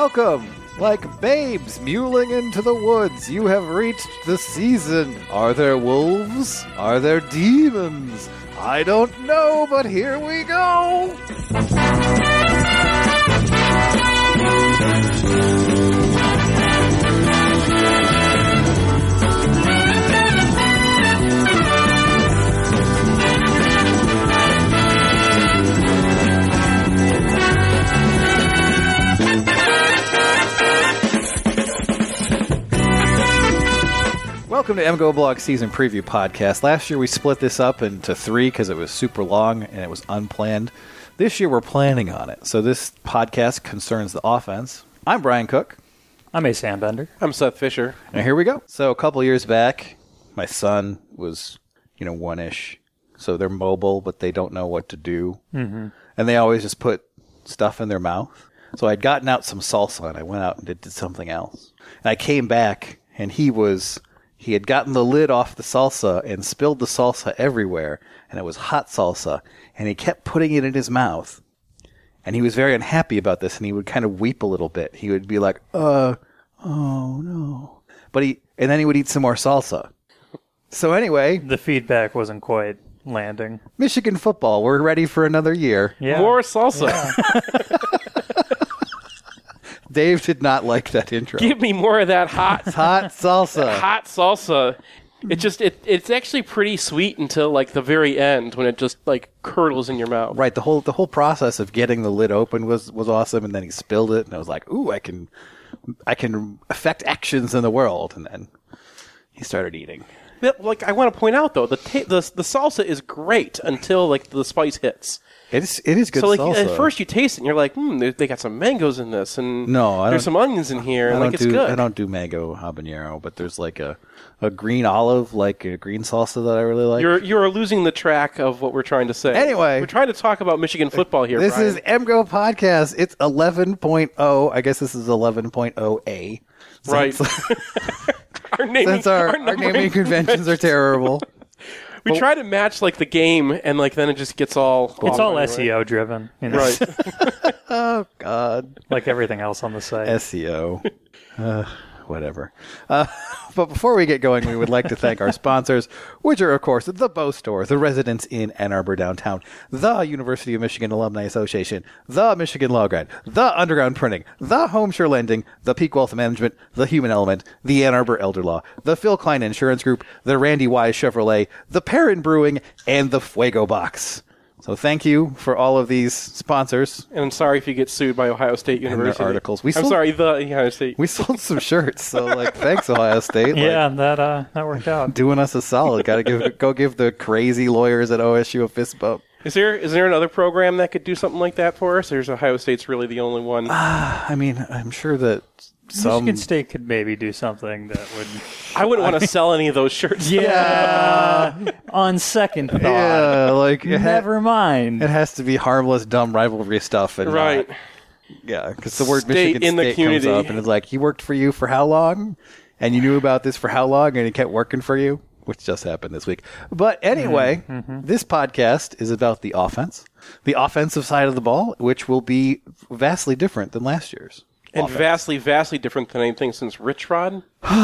Welcome! Like babes muling into the woods, you have reached the season. Are there wolves? Are there demons? I don't know, but here we go! Welcome to MGO Blog Season Preview Podcast. Last year we split this up into 3 because it was super long and it was unplanned. This year we're planning on it. So this podcast concerns the offense. I'm Brian Cook. I'm A. Sandbender. I'm Seth Fisher. And here we go. So a couple years back, my son was, one-ish. So they're mobile, but they don't know what to do. Mm-hmm. And they always just put stuff in their mouth. So I'd gotten out some salsa and I went out and did something else. And I came back and he had gotten the lid off the salsa and spilled the salsa everywhere, and it was hot salsa, and he kept putting it in his mouth. And he was very unhappy about this, and he would kind of weep a little bit. He would be like, oh no. And then he would eat some more salsa. So anyway. The feedback wasn't quite landing. Michigan football, we're ready for another year. Yeah. More salsa. Yeah. Dave did not like that intro. Give me more of that hot salsa. Hot salsa. It's actually pretty sweet until like the very end when it just like curdles in your mouth. Right. The whole process of getting the lid open was awesome, and then he spilled it, and I was like, ooh, I can affect actions in the world, and then he started eating. Like I want to point out though, the salsa is great until like the spice hits. It is good. So like salsa. at first you taste it and you're like, they got some mangoes in this, and there's some onions in here, and it's good. I don't do mango habanero, but there's like a green olive, like a green salsa that I really like. You're losing the track of what we're trying to say. Anyway, we're trying to talk about Michigan football here. This Brian. is MGO Podcast. It's 11.0. I guess this is 11.0A. Right. Our naming conventions are terrible. We try to match like the game, and like then it just gets all. It's all anyway. SEO driven, right? Oh God! Like everything else on the site. SEO. Whatever. But before we get going, we would like to thank our sponsors, which are, of course, the Bow Store, the Residence Inn Ann Arbor Downtown, the University of Michigan Alumni Association, the Michigan Law Grad, the Underground Printing, the Homeshare Lending, the Peak Wealth Management, the Human Element, the Ann Arbor Elder Law, the Phil Klein Insurance Group, the Randy Wise Chevrolet, the Perrin Brewing, and the Fuego Box. So thank you for all of these sponsors. And I'm sorry if you get sued by Ohio State University. And their articles. The Ohio State. We sold some shirts, so thanks Ohio State. Yeah, that worked out. Doing us a solid. Got to go give the crazy lawyers at OSU a fist bump. Is there another program that could do something like that for us? Or is Ohio State's really the only one? I mean, I'm sure that Michigan State could maybe do something that would. I wouldn't want to sell any of those shirts. Yeah. On second thought. Yeah, never mind. It has to be harmless, dumb rivalry stuff, and right. Yeah, because the word State Michigan State comes up, and it's like, he worked for you for how long? And you knew about this for how long? And he kept working for you, which just happened this week. But anyway, This podcast is about the offense, the offensive side of the ball, which will be vastly different than last year's. And offense. vastly, vastly different than anything since Rich Rod.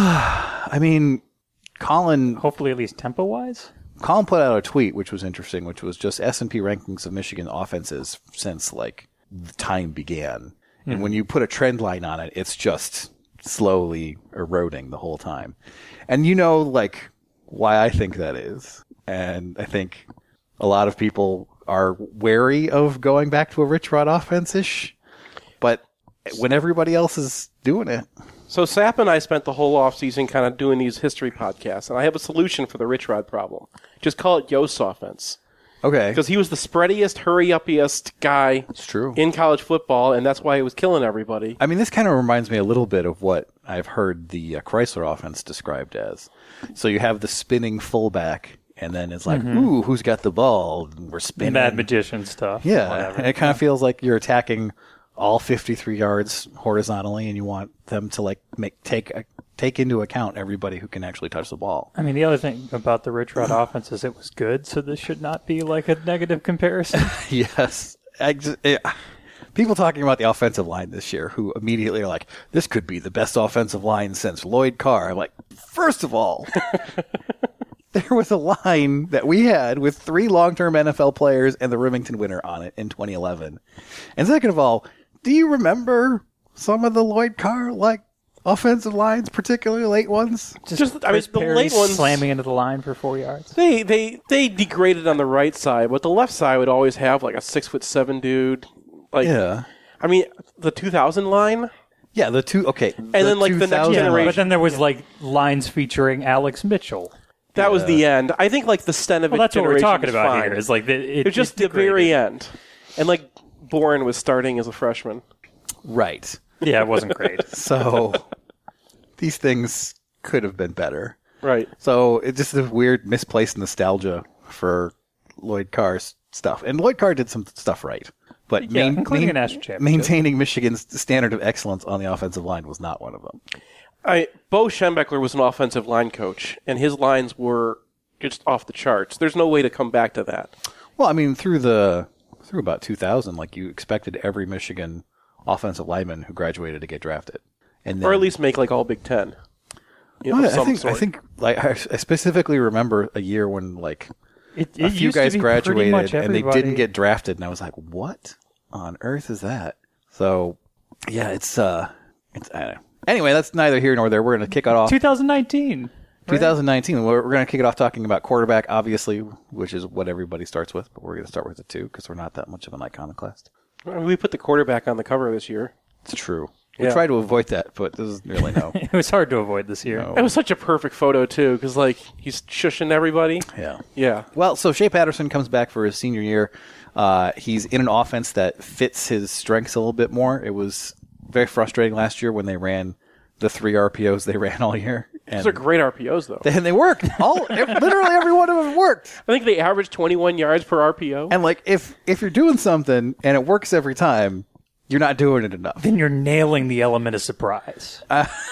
I mean, Colin... Hopefully at least tempo-wise? Colin put out a tweet, which was interesting, which was just S&P rankings of Michigan offenses since, the time began. And when you put a trend line on it, it's just slowly eroding the whole time. And why I think that is. And I think a lot of people are wary of going back to a Rich Rod offense-ish. But when everybody else is doing it. So Sap and I spent the whole offseason kind of doing these history podcasts, and I have a solution for the Rich Rod problem. Just call it Yost's offense. Okay. Because he was the spreadiest, hurry-uppiest guy It's true. in college football, and that's why he was killing everybody. I mean, this kind of reminds me a little bit of what I've heard the Chrysler offense described as. So you have the spinning fullback, and then it's like, ooh, who's got the ball? And we're spinning. Mad magician stuff. Yeah, Whatever. and it kind of feels like you're attacking all 53 yards horizontally, and you want them to take into account everybody who can actually touch the ball. I mean, the other thing about the Rich Rod offense is it was good, so this should not be like a negative comparison. Yes. people talking about the offensive line this year who immediately are like, this could be the best offensive line since Lloyd Carr. I'm like, first of all, there was a line that we had with 3 long-term NFL players and the Remington winner on it in 2011. And second of all, do you remember some of the Lloyd Carr, offensive lines, particularly late ones? Just I mean, Chris the Perry late ones slamming into the line for 4 yards. They degraded on the right side, but the left side would always have like a 6'7" dude. Yeah. I mean, the 2000 line. Yeah, the two. Okay, and then like the next 2000 generation. But then there was lines featuring Alex Mitchell. That was the end. I think like the Stenavich Well, that's what we're generation talking was about fine. here. Is it was just the very end, and like Bourne was starting as a freshman. Right. Yeah, it wasn't great. So these things could have been better. Right. So it's just a weird misplaced nostalgia for Lloyd Carr's stuff. And Lloyd Carr did some stuff right. But Yeah, including a national championship. maintaining Michigan's standard of excellence on the offensive line was not one of them. Bo Schembechler was an offensive line coach, and his lines were just off the charts. There's no way to come back to that. Well, I mean, through about 2000, you expected every Michigan offensive lineman who graduated to get drafted. And then, Or at least make like all Big Ten. I sort. think I specifically remember a year when It a few used to guys be pretty graduated much and they everybody. didn't get drafted, and I was like, "What on earth is that?" So, yeah, it's I don't know. Anyway, that's neither here nor there. We're going to kick it off 2019. 2019. We're going to kick it off talking about quarterback, obviously, which is what everybody starts with, but we're going to start with it too because we're not that much of an iconoclast. We put the quarterback on the cover this year. It's true. We Yeah. try to avoid that, but there's really no. It was hard to avoid this year. No. It was such a perfect photo too, because he's shushing everybody. Yeah. Yeah. Well, so Shea Patterson comes back for his senior year. He's in an offense that fits his strengths a little bit more. It was very frustrating last year when they ran the 3 RPOs they ran all year. And Those are great RPOs though. they worked. Literally every one of them worked. I think they averaged 21 yards per RPO. And if you're doing something and it works every time, you're not doing it enough. Then you're nailing the element of surprise.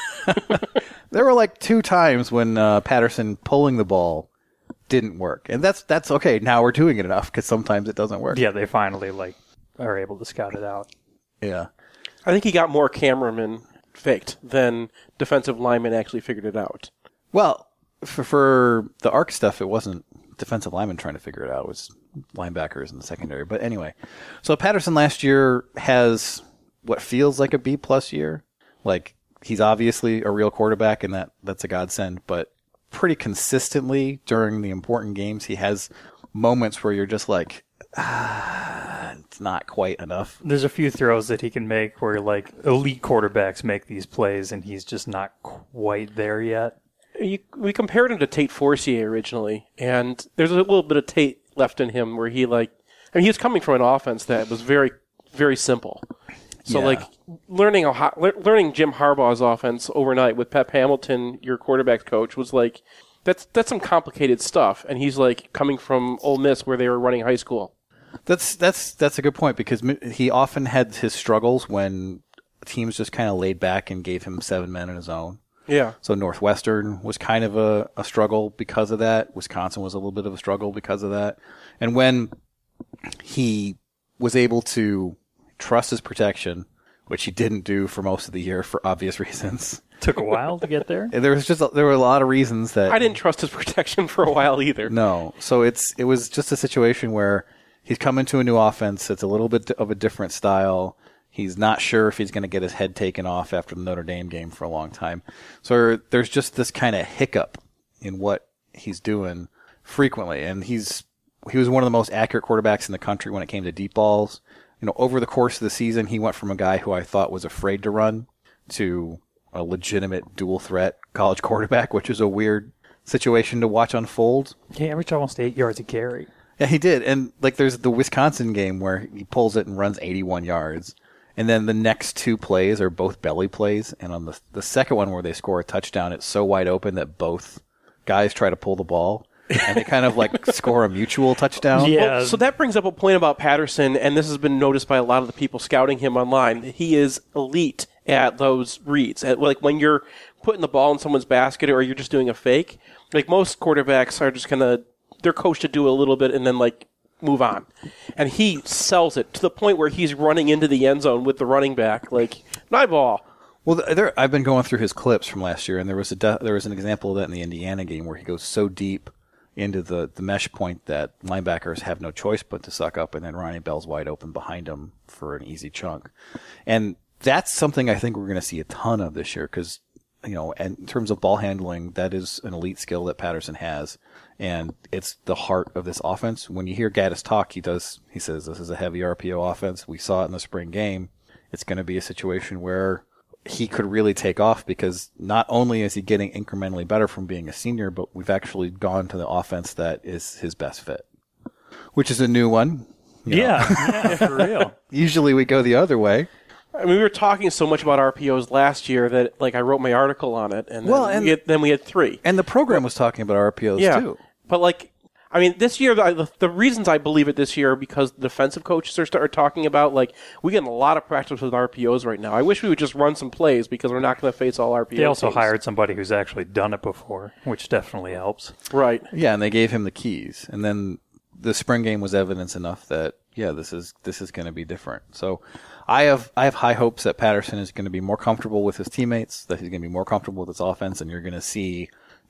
There were 2 times when Patterson pulling the ball didn't work, and that's okay. Now we're doing it enough because sometimes it doesn't work. Yeah, they finally are able to scout it out. Yeah. I think he got more cameramen faked than defensive linemen actually figured it out. Well, for the arc stuff, it wasn't defensive linemen trying to figure it out. It was linebackers in the secondary. But anyway, so Patterson last year has what feels like a B-plus year. He's obviously a real quarterback, and that's a godsend. But pretty consistently during the important games, he has moments where you're just it's not quite enough. There's a few throws that he can make where elite quarterbacks make these plays, and he's just not quite there yet. We compared him to Tate Forcier originally, and there's a little bit of Tate left in him where he was coming from an offense that was very, very simple. So Yeah. learning Jim Harbaugh's offense overnight with Pep Hamilton, your quarterback coach, was that's some complicated stuff, and he's coming from Ole Miss where they were running high school. That's a good point because he often had his struggles when teams just kind of laid back and gave him 7 men in his own. Yeah. So Northwestern was kind of a struggle because of that. Wisconsin was a little bit of a struggle because of that. And when he was able to trust his protection, which he didn't do for most of the year for obvious reasons. Took a while to get there. There were a lot of reasons that I didn't trust his protection for a while either. No. So it was just a situation where he's come into a new offense. It's a little bit of a different style. He's not sure if he's going to get his head taken off after the Notre Dame game for a long time. So there's just this kind of hiccup in what he's doing frequently. And he was one of the most accurate quarterbacks in the country when it came to deep balls. Over the course of the season, he went from a guy who I thought was afraid to run to a legitimate dual threat college quarterback, which is a weird situation to watch unfold. He averaged almost 8 yards a carry. Yeah, he did. And there's the Wisconsin game where he pulls it and runs 81 yards. And then the next 2 plays are both belly plays. And on the second one where they score a touchdown, it's so wide open that both guys try to pull the ball. And they kind of score a mutual touchdown. Yeah. Well, so that brings up a point about Patterson, and this has been noticed by a lot of the people scouting him online. He is elite at those reads. When you're putting the ball in someone's basket or you're just doing a fake, most quarterbacks are just they're coached to do a little bit and then move on. And he sells it to the point where he's running into the end zone with the running back, like, my ball. Well, I've been going through his clips from last year, and there was an example of that in the Indiana game where he goes so deep into the mesh point that linebackers have no choice but to suck up, and then Ronnie Bell's wide open behind him for an easy chunk. And that's something I think we're going to see a ton of this year because, in terms of ball handling, that is an elite skill that Patterson has, and it's the heart of this offense. When you hear Gaddis talk, he says this is a heavy RPO offense. We saw it in the spring game. It's going to be a situation where he could really take off because not only is he getting incrementally better from being a senior, but we've actually gone to the offense that is his best fit, which is a new one. Yeah, for real. Usually we go the other way. I mean, we were talking so much about RPOs last year that, like, I wrote my article on it, and then we had 3. And the program was talking about RPOs too. But, like, I mean, this year, the reasons I believe it this year are because the defensive coaches are talking about, like, we get a lot of practice with RPOs right now. I wish we would just run some plays because we're not going to face all RPOs. They also hired somebody who's actually done it before, which definitely helps. Right. Yeah, and they gave him the keys. And then the spring game was evidence enough that, this is going to be different. So I have high hopes that Patterson is going to be more comfortable with his teammates, that he's going to be more comfortable with his offense, and you're going to see,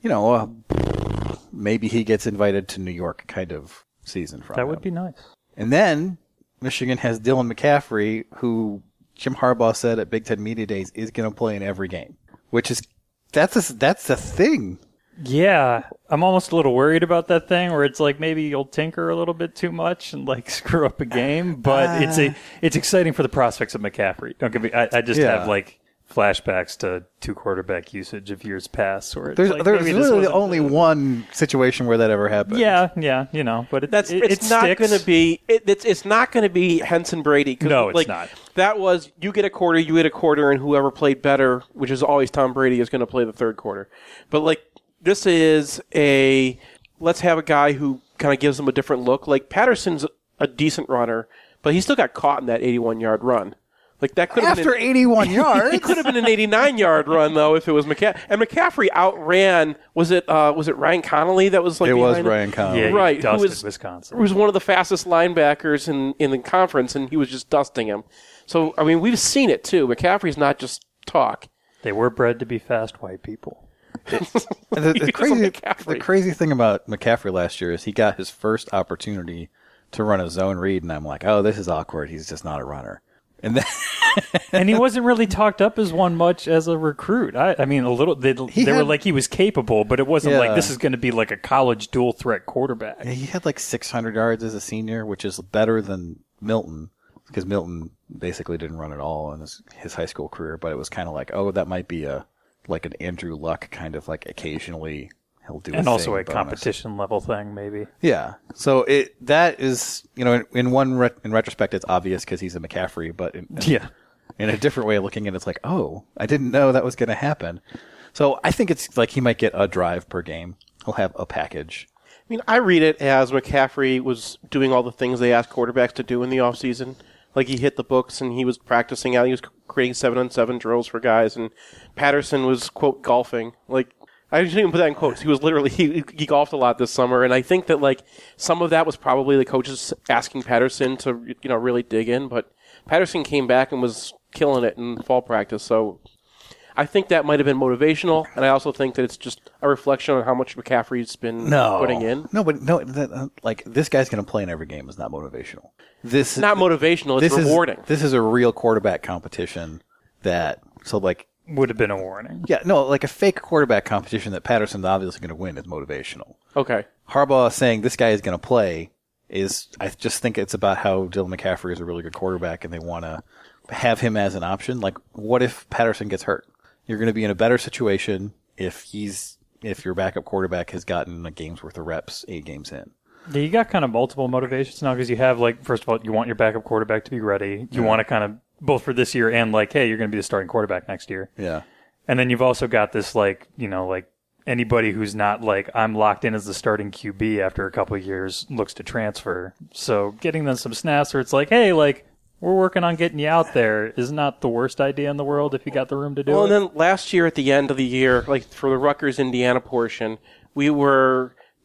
maybe he gets invited to New York kind of season from him. That would be nice. And then Michigan has Dylan McCaffrey, who Jim Harbaugh said at Big Ten Media Days is going to play in every game, which is that's a thing. Yeah, I'm almost a little worried about that thing where it's like maybe you'll tinker a little bit too much and like screw up a game, but it's exciting for the prospects of McCaffrey. Don't get me. I just have like flashbacks to 2 quarterback usage of years past. Or there's literally only one situation where that ever happened. Yeah, but it's not going to be it's not going to be Henson Brady. No, it's not. That was you get a quarter, and whoever played better, which is always Tom Brady, is going to play the third quarter. But like this is let's have a guy who kind of gives them a different look. Like Patterson's a decent runner, but he still got caught in that 81-yard run. Like that could have after 81 yards. It could have been an 89-yard run though if it was McCaffrey. And McCaffrey outran. Was it Ryan Connolly that was like? It was him? Ryan Connolly, yeah, right? Who was Wisconsin? Who was one of the fastest linebackers in the conference, and he was just dusting him. So I mean, we've seen it too. McCaffrey's not just talk. They were bred to be fast white people. The crazy thing about McCaffrey last year is he got his first opportunity to run a zone read, and I'm like, oh, this is awkward. He's just not a runner. And then and he wasn't really talked up as one much as a recruit. I mean, a little. They were like he was capable, but it wasn't like this is going to be like a college dual threat quarterback. He had like 600 yards as a senior, which is better than Milton, because Milton basically didn't run at all in his high school career. But it was kind of like, oh, that might be like an Andrew Luck kind of like occasionally he'll do, and also a competition level thing, maybe. Yeah. So that is, in retrospect, it's obvious because he's a McCaffrey, but in a different way of looking at it, it's like, oh, I didn't know that was going to happen. So I think it's like he might get a drive per game. He'll have a package. I mean, I read it as McCaffrey was doing all the things they asked quarterbacks to do in the offseason. Like he hit the books and he was practicing out. He was creating 7-on-7 drills for guys, and Patterson was, quote, golfing. Like, I shouldn't even put that in quotes. He was literally, he golfed a lot this summer, and I think that, like, some of that was probably the coaches asking Patterson to, really dig in, but Patterson came back and was killing it in fall practice, so I think that might have been motivational, and I also think that it's just a reflection on how much McCaffrey's been putting in. Like, this guy's going to play in every game is not motivational. It's not motivational, it's rewarding. This is a real quarterback competition would have been a warning. Yeah, no, like a fake quarterback competition that Patterson's obviously going to win is motivational. Okay. Harbaugh saying this guy is going to play I just think it's about how Dylan McCaffrey is a really good quarterback and they want to have him as an option. Like, what if Patterson gets hurt? You're going to be in a better situation if your backup quarterback has gotten a game's worth of reps 8 games in. Yeah, you got kind of multiple motivations now because you have, like, first of all, you want your backup quarterback to be ready. You want to kind of, both for this year and, like, hey, you're going to be the starting quarterback next year. Yeah. And then you've also got this, like, like anybody who's not, like, I'm locked in as the starting QB after a couple of years looks to transfer. So getting them some snaps where it's like, hey, like, we're working on getting you out there is not the worst idea in the world if you got the room to do it. Well, and then last year at the end of the year, like for the Rutgers Indiana portion, we were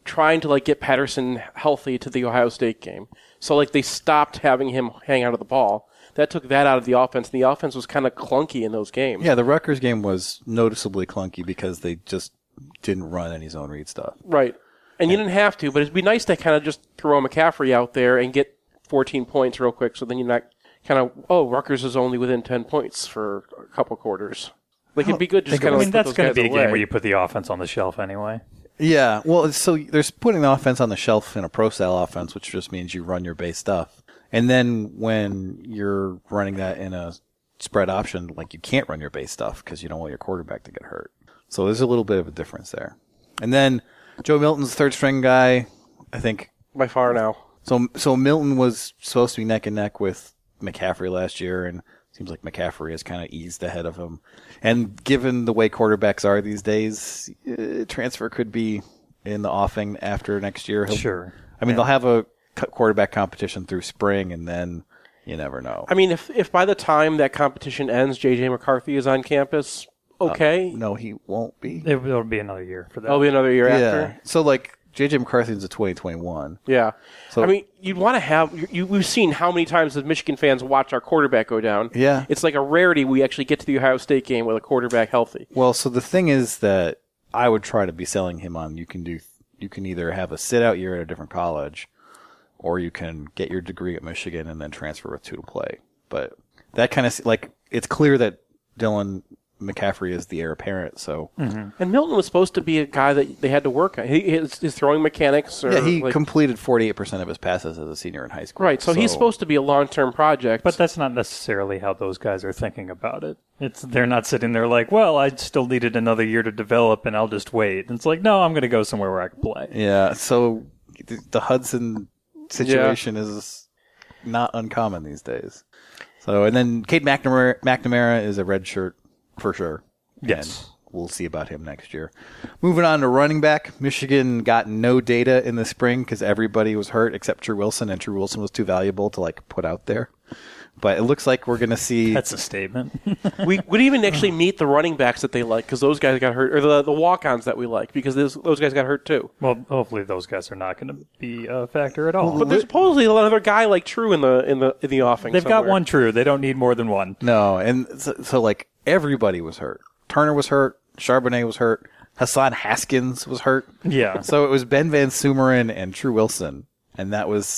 trying to get Patterson healthy to the Ohio State game. So they stopped having him hang out of the ball. That took that out of the offense, and the offense was kind of clunky in those games. Yeah, the Rutgers game was noticeably clunky because they just didn't run any zone read stuff. Right. And you didn't have to, but it'd be nice to kind of just throw McCaffrey out there and get 14 points real quick, so then you're not kind of, Rutgers is only within 10 points for a couple quarters. It'd be good just kind of that's going to be a game where you put the offense on the shelf anyway. Yeah, well, so there's putting the offense on the shelf in a pro-style offense, which just means you run your base stuff. And then when you're running that in a spread option, you can't run your base stuff because you don't want your quarterback to get hurt. So there's a little bit of a difference there. And then Joe Milton's the third-string guy, I think. By far now. So Milton was supposed to be neck and neck with McCaffrey last year, and it seems like McCaffrey has kind of eased ahead of him. And given the way quarterbacks are these days, transfer could be in the offing after next year. Sure. I mean, they'll have a quarterback competition through spring, and then you never know. I mean, if by the time that competition ends, J.J. McCarthy is on campus, okay. No, he won't be. It'll be another year for that. It'll be another year after. So, J.J. McCarthy's a 2021. Yeah. So, I mean, you'd want to have... we've seen how many times the Michigan fans watch our quarterback go down. Yeah. It's like a rarity we actually get to the Ohio State game with a quarterback healthy. Well, so the thing is that I would try to be selling him on you can either have a sit-out year at a different college, or you can get your degree at Michigan and then transfer with 2 to play. But that kind of... it's clear that Dylan McCaffrey is the heir apparent, so... Mm-hmm. And Milton was supposed to be a guy that they had to work on. His throwing mechanics... he completed 48% of his passes as a senior in high school. Right, so he's supposed to be a long-term project. But that's not necessarily how those guys are thinking about it. They're not sitting there well, I still needed another year to develop, and I'll just wait. And it's no, I'm going to go somewhere where I can play. Yeah, so the Hudson situation is not uncommon these days. So, and then Cade McNamara is a red shirt for sure. Yes. And we'll see about him next year. Moving on to running back, Michigan got no data in the spring because everybody was hurt except True Wilson, and True Wilson was too valuable to put out there. But it looks like we're going to see... That's a statement. we would even actually meet the running backs that they like because those guys got hurt, or the walk-ons that we like because those guys got hurt too. Well, hopefully those guys are not going to be a factor at all. But there's supposedly another guy like True in the offing. They've got one True. They don't need more than one. No, and so everybody was hurt. Turner was hurt. Charbonnet was hurt. Hassan Haskins was hurt. Yeah. So it was Ben Van Sumeren and True Wilson. And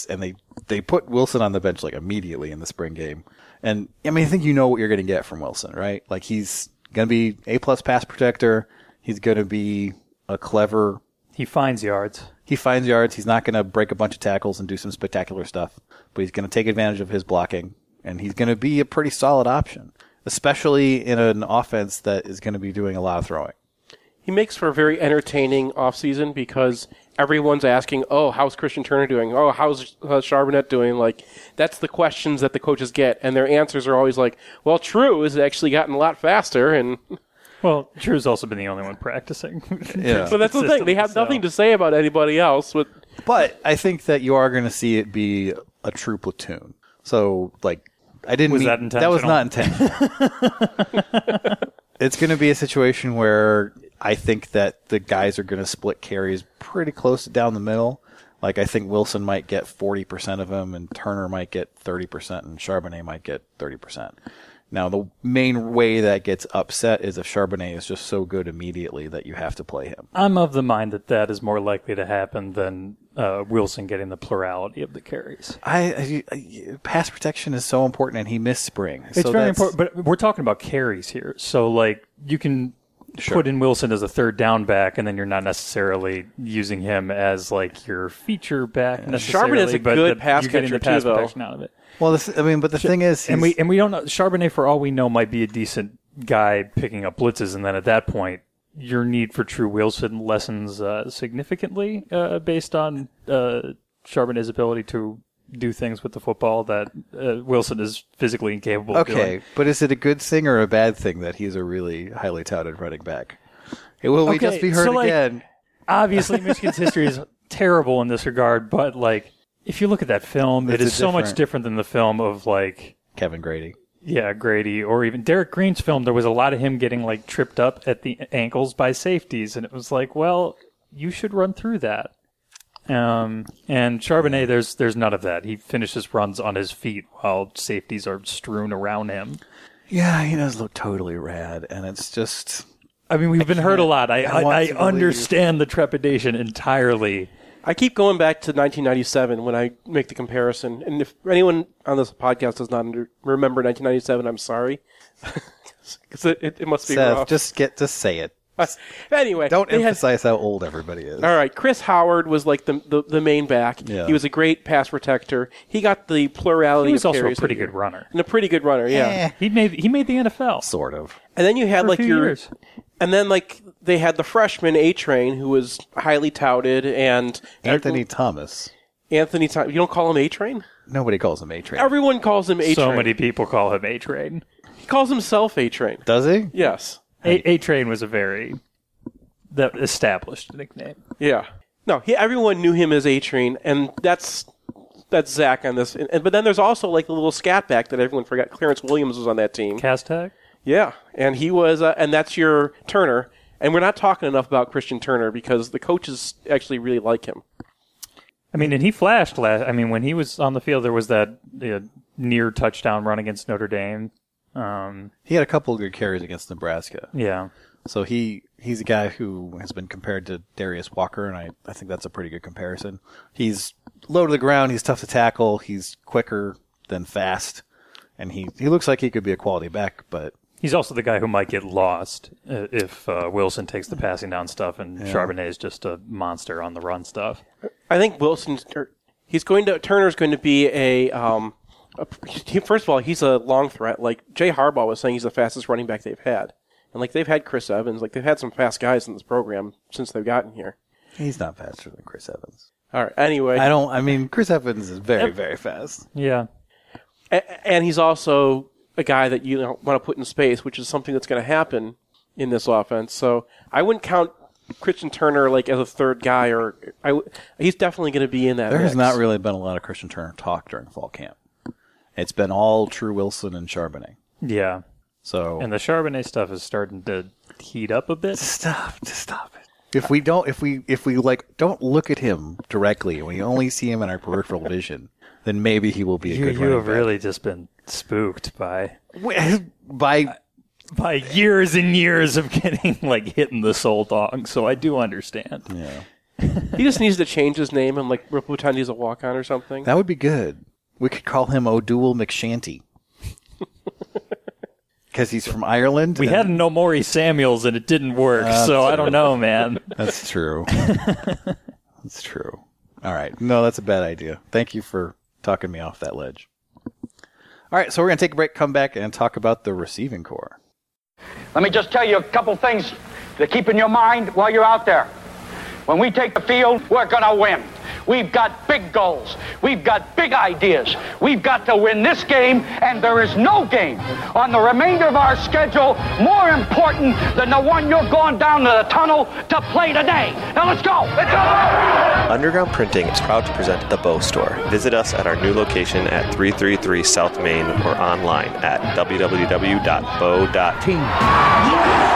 they put Wilson on the bench immediately in the spring game. And I mean, I think you know what you're going to get from Wilson, right? He's going to be A+ pass protector. He's going to be a clever. He finds yards. He's not going to break a bunch of tackles and do some spectacular stuff, but he's going to take advantage of his blocking, and he's going to be a pretty solid option, especially in an offense that is going to be doing a lot of throwing. He makes for a very entertaining offseason because everyone's asking, how's Christian Turner doing? How's Charbonnet doing? That's the questions that the coaches get, and their answers are always True has actually gotten a lot faster. And well, True's also been the only one practicing. Yeah. But that's the thing. They have nothing to say about anybody else. But I think that you are going to see it be a true platoon. So, I didn't Was mean... that intentional? That was not intentional. It's going to be a situation where... I think that the guys are going to split carries pretty close down the middle. I think Wilson might get 40% of them, and Turner might get 30%, and Charbonnet might get 30%. Now, the main way that gets upset is if Charbonnet is just so good immediately that you have to play him. I'm of the mind that is more likely to happen than Wilson getting the plurality of the carries. Pass protection is so important, and he missed spring. It's very important, but we're talking about carries here. So, you can... Sure. Put in Wilson as a third down back, and then you're not necessarily using him as your feature back necessarily. Charbonnet's a good pass you're getting catcher the pass too, though. protection out of it. Well, but the thing is, and we don't know. Charbonnet, for all we know, might be a decent guy picking up blitzes, and then at that point, your need for True Wilson lessens significantly based on Charbonnet's ability to do things with the football that Wilson is physically incapable of doing. Okay, but is it a good thing or a bad thing that he's a really highly touted running back? Will we just be hurt again? Obviously, Michigan's history is terrible in this regard, but if you look at that film, it is so much different than the film of Kevin Grady. Yeah, Grady, or even Derek Green's film. There was a lot of him getting tripped up at the ankles by safeties, and it was well, you should run through that. And Charbonnet, there's none of that. He finishes runs on his feet while safeties are strewn around him. Yeah, he does look totally rad, and it's just... I mean, we've been hurt a lot. I understand the trepidation entirely. I keep going back to 1997 when I make the comparison. And if anyone on this podcast does not remember 1997, I'm sorry. Because it must be Seth, rough. just say it. Anyway. Don't emphasize how old everybody is. All right. Chris Howard was like the main back. Yeah. He was a great pass protector. He got the plurality He was of also a carries pretty good runner. and a pretty good runner, yeah. He made the NFL. Sort of. And then you had For a like few your... years. And then like they had the freshman A-Train who was highly touted and... Anthony Thomas. You don't call him A-Train? Nobody calls him A-Train. Everyone calls him A-Train. So many people call him A-Train. He calls himself A-Train. Does he? Yes. A-Train was a very established nickname. Yeah. No, everyone knew him as A-Train, and that's Zach on this. But then there's also like the little scat back that everyone forgot. Clarence Williams was on that team. Castag? Yeah, and he was, and that's your Turner. And we're not talking enough about Christian Turner because the coaches actually really like him. I mean, and he flashed when he was on the field, there was that near touchdown run against Notre Dame. He had a couple of good carries against Nebraska. Yeah. So he's a guy who has been compared to Darius Walker, and I think that's a pretty good comparison. He's low to the ground. He's tough to tackle. He's quicker than fast. And he looks like he could be a quality back, but... He's also the guy who might get lost if Wilson takes the passing down stuff and Charbonnet is just a monster on the run stuff. I think Turner's going to be first of all, he's a long threat. Like Jay Harbaugh was saying, he's the fastest running back they've had. And like they've had Chris Evans, like they've had some fast guys in this program since they've gotten here. He's not faster than Chris Evans. All right. Anyway, Chris Evans is very, very fast. Yeah. And he's also a guy that you want to put in space, which is something that's going to happen in this offense. So I wouldn't count Christian Turner like as a third guy, he's definitely going to be in that. There mix. has not really been a lot of Christian Turner talk during fall camp. It's been all True Wilson and Charbonnet. Yeah. So and the Charbonnet stuff is starting to heat up a bit. Stop it. If we don't look at him directly and we only see him in our peripheral vision, then maybe he will be a good running back. You have really just been spooked by years and years of getting like hitting the soul dog. So I do understand. Yeah. He just needs to change his name and like pretend he's a walk-on or something. That would be good. We could call him O'Doul McShanty. Because he's from Ireland. We had No More Samuels and it didn't work, so I don't know, man. That's true. That's true. All right. No, that's a bad idea. Thank you for talking me off that ledge. All right, so we're going to take a break, come back, and talk about the receiving corps. Let me just tell you a couple things to keep in your mind while you're out there. When we take the field, we're going to win. We've got big goals. We've got big ideas. We've got to win this game, and there is no game on the remainder of our schedule more important than the one you're going down to the tunnel to play today. Now let's go. Let's go. Underground Printing is proud to present The Bow Store. Visit us at our new location at 333 South Main or online at www.bow.team.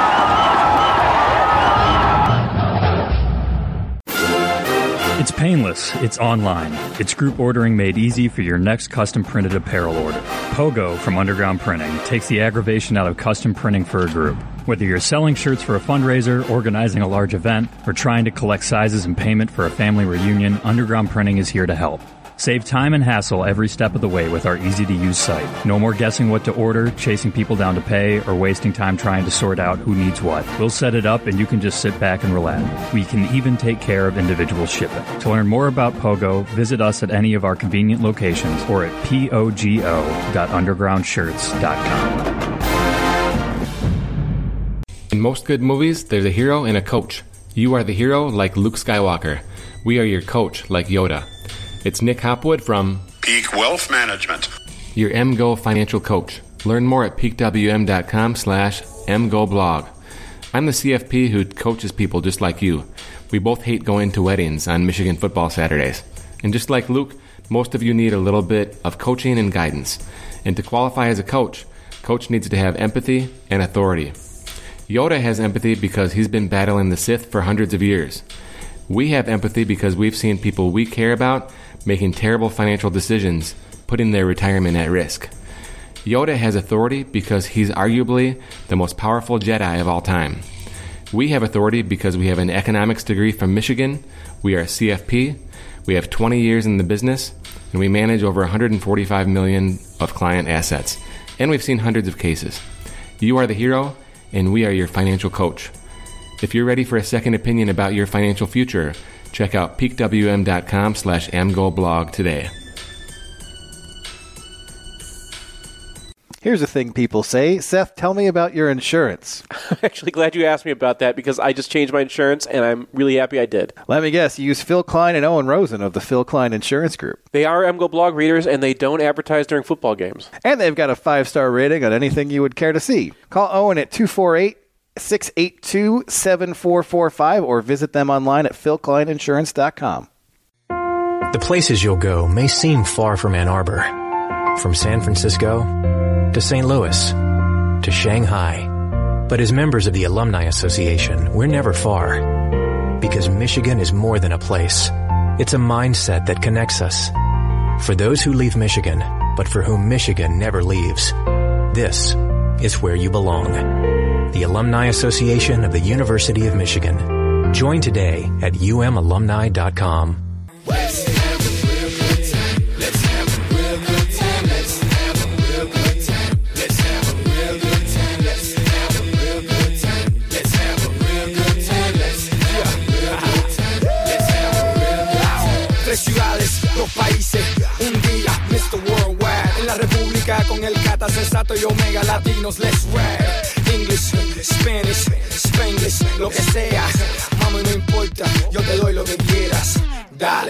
It's painless, it's online, it's group ordering made easy for your next custom printed apparel order. Pogo from Underground Printing takes the aggravation out of custom printing for a group. Whether you're selling shirts for a fundraiser, organizing a large event, or trying to collect sizes and payment for a family reunion, Underground Printing is here to help. Save time and hassle every step of the way with our easy-to-use site. No more guessing what to order, chasing people down to pay, or wasting time trying to sort out who needs what. We'll set it up and you can just sit back and relax. We can even take care of individual shipping. To learn more about Pogo, visit us at any of our convenient locations or at pogo.undergroundshirts.com. In most good movies, there's a hero and a coach. You are the hero like Luke Skywalker. We are your coach like Yoda. It's Nick Hopwood from Peak Wealth Management, your MGO financial coach. Learn more at peakwm.com/MGOblog. I'm the CFP who coaches people just like you. We both hate going to weddings on Michigan football Saturdays. And just like Luke, most of you need a little bit of coaching and guidance. And to qualify as a coach needs to have empathy and authority. Yoda has empathy because he's been battling the Sith for hundreds of years. We have empathy because we've seen people we care about making terrible financial decisions, putting their retirement at risk. Yoda has authority because he's arguably the most powerful Jedi of all time. We have authority because we have an economics degree from Michigan, we are a CFP, we have 20 years in the business, and we manage over $145 million of client assets. And we've seen hundreds of cases. You are the hero, and we are your financial coach. If you're ready for a second opinion about your financial future, check out peakwm.com/amgoblog today. Here's a thing people say. Seth, tell me about your insurance. I'm actually glad you asked me about that because I just changed my insurance and I'm really happy I did. Let me guess, you use Phil Klein and Owen Rosen of the Phil Klein Insurance Group. They are MGO blog readers and they don't advertise during football games. And they've got a 5-star rating on anything you would care to see. Call Owen at 248-682-7445 or visit them online at philkleininsurance.com. The places you'll go may seem far from Ann Arbor. From San Francisco to St. Louis to Shanghai. But as members of the Alumni Association, we're never far. Because Michigan is more than a place. It's a mindset that connects us. For those who leave Michigan, but for whom Michigan never leaves, this is where you belong. The Alumni Association of the University of Michigan. Join today at umalumni.com. Con el Cata, Sensato y Omega Latinos, let's rap. English, Spanish, Spanglish, lo que sea. Mami, no importa, yo te doy lo que quieras. Dale.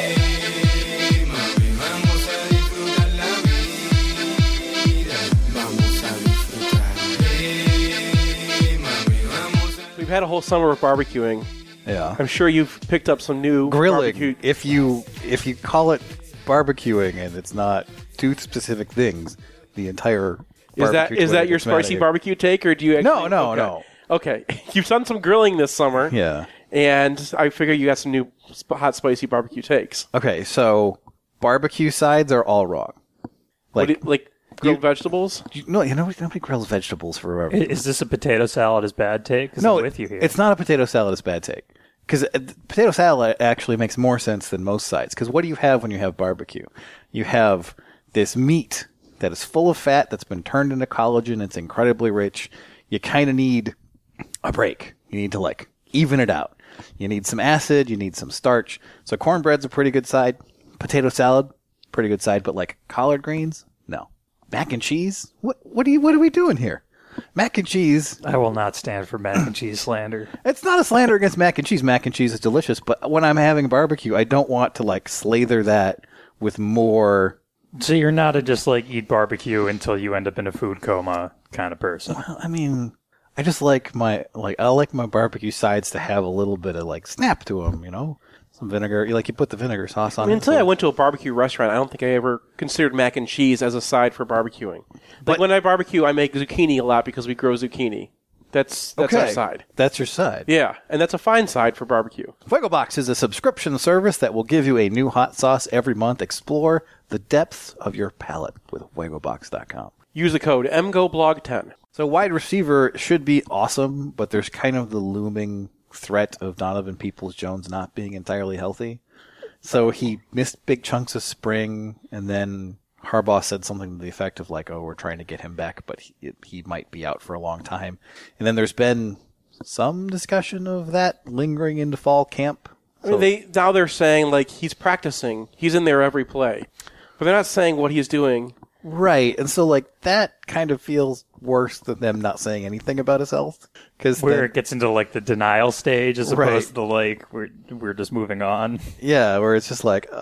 Hey, mami, vamos a disfrutar la vida. Vamos a disfrutar. Hey, mami, vamos a... We've had a whole summer of barbecuing. Yeah. I'm sure you've picked up some new Grilling. barbecue. If you call it barbecuing and it's not two specific things, the entire Is that Twitter your gets mad at spicy you. barbecue take, or do you actually... No. Okay. You've done some grilling this summer. Yeah. And I figure you got some new hot, spicy barbecue takes. Okay, so barbecue sides are all wrong. Like grilled vegetables? Nobody grills vegetables for whatever. Is this a potato salad is bad take? 'Cause No, I'm with you here. it's not a potato salad is bad take. Because potato salad actually makes more sense than most sides. Because what do you have when you have barbecue? You have this meat that is full of fat that's been turned into collagen. It's incredibly rich. You kind of need a break. You need to even it out. You need some acid. You need some starch. So cornbread's a pretty good side. Potato salad, pretty good side. But collard greens, no. Mac and cheese? What are we doing here? Mac and cheese. I will not stand for mac and cheese slander. It's not a slander against mac and cheese. Mac and cheese is delicious. But when I'm having barbecue, I don't want to slather that with more. So you're not a just eat barbecue until you end up in a food coma kind of person. Well, I mean, I just like my barbecue sides to have a little bit of snap to them, some vinegar. You put the vinegar sauce on. Until I went to a barbecue restaurant, I don't think I ever considered mac and cheese as a side for barbecuing. When I barbecue, I make zucchini a lot because we grow zucchini. That's our side. That's your side. Yeah, and that's a fine side for barbecue. Fuego Box is a subscription service that will give you a new hot sauce every month. Explore the depths of your palate with fuegobox.com. Use the code MGOBLOG10. So wide receiver should be awesome, but there's kind of the looming threat of Donovan Peoples-Jones not being entirely healthy. So he missed big chunks of spring, and then Harbaugh said something to the effect of we're trying to get him back, but he might be out for a long time. And then there's been some discussion of that lingering into fall camp. Now they're saying he's practicing. He's in there every play. But they're not saying what he's doing. Right. And so that kind of feels worse than them not saying anything about his health. Where it gets into the denial stage as opposed to we're just moving on. Yeah, where it's just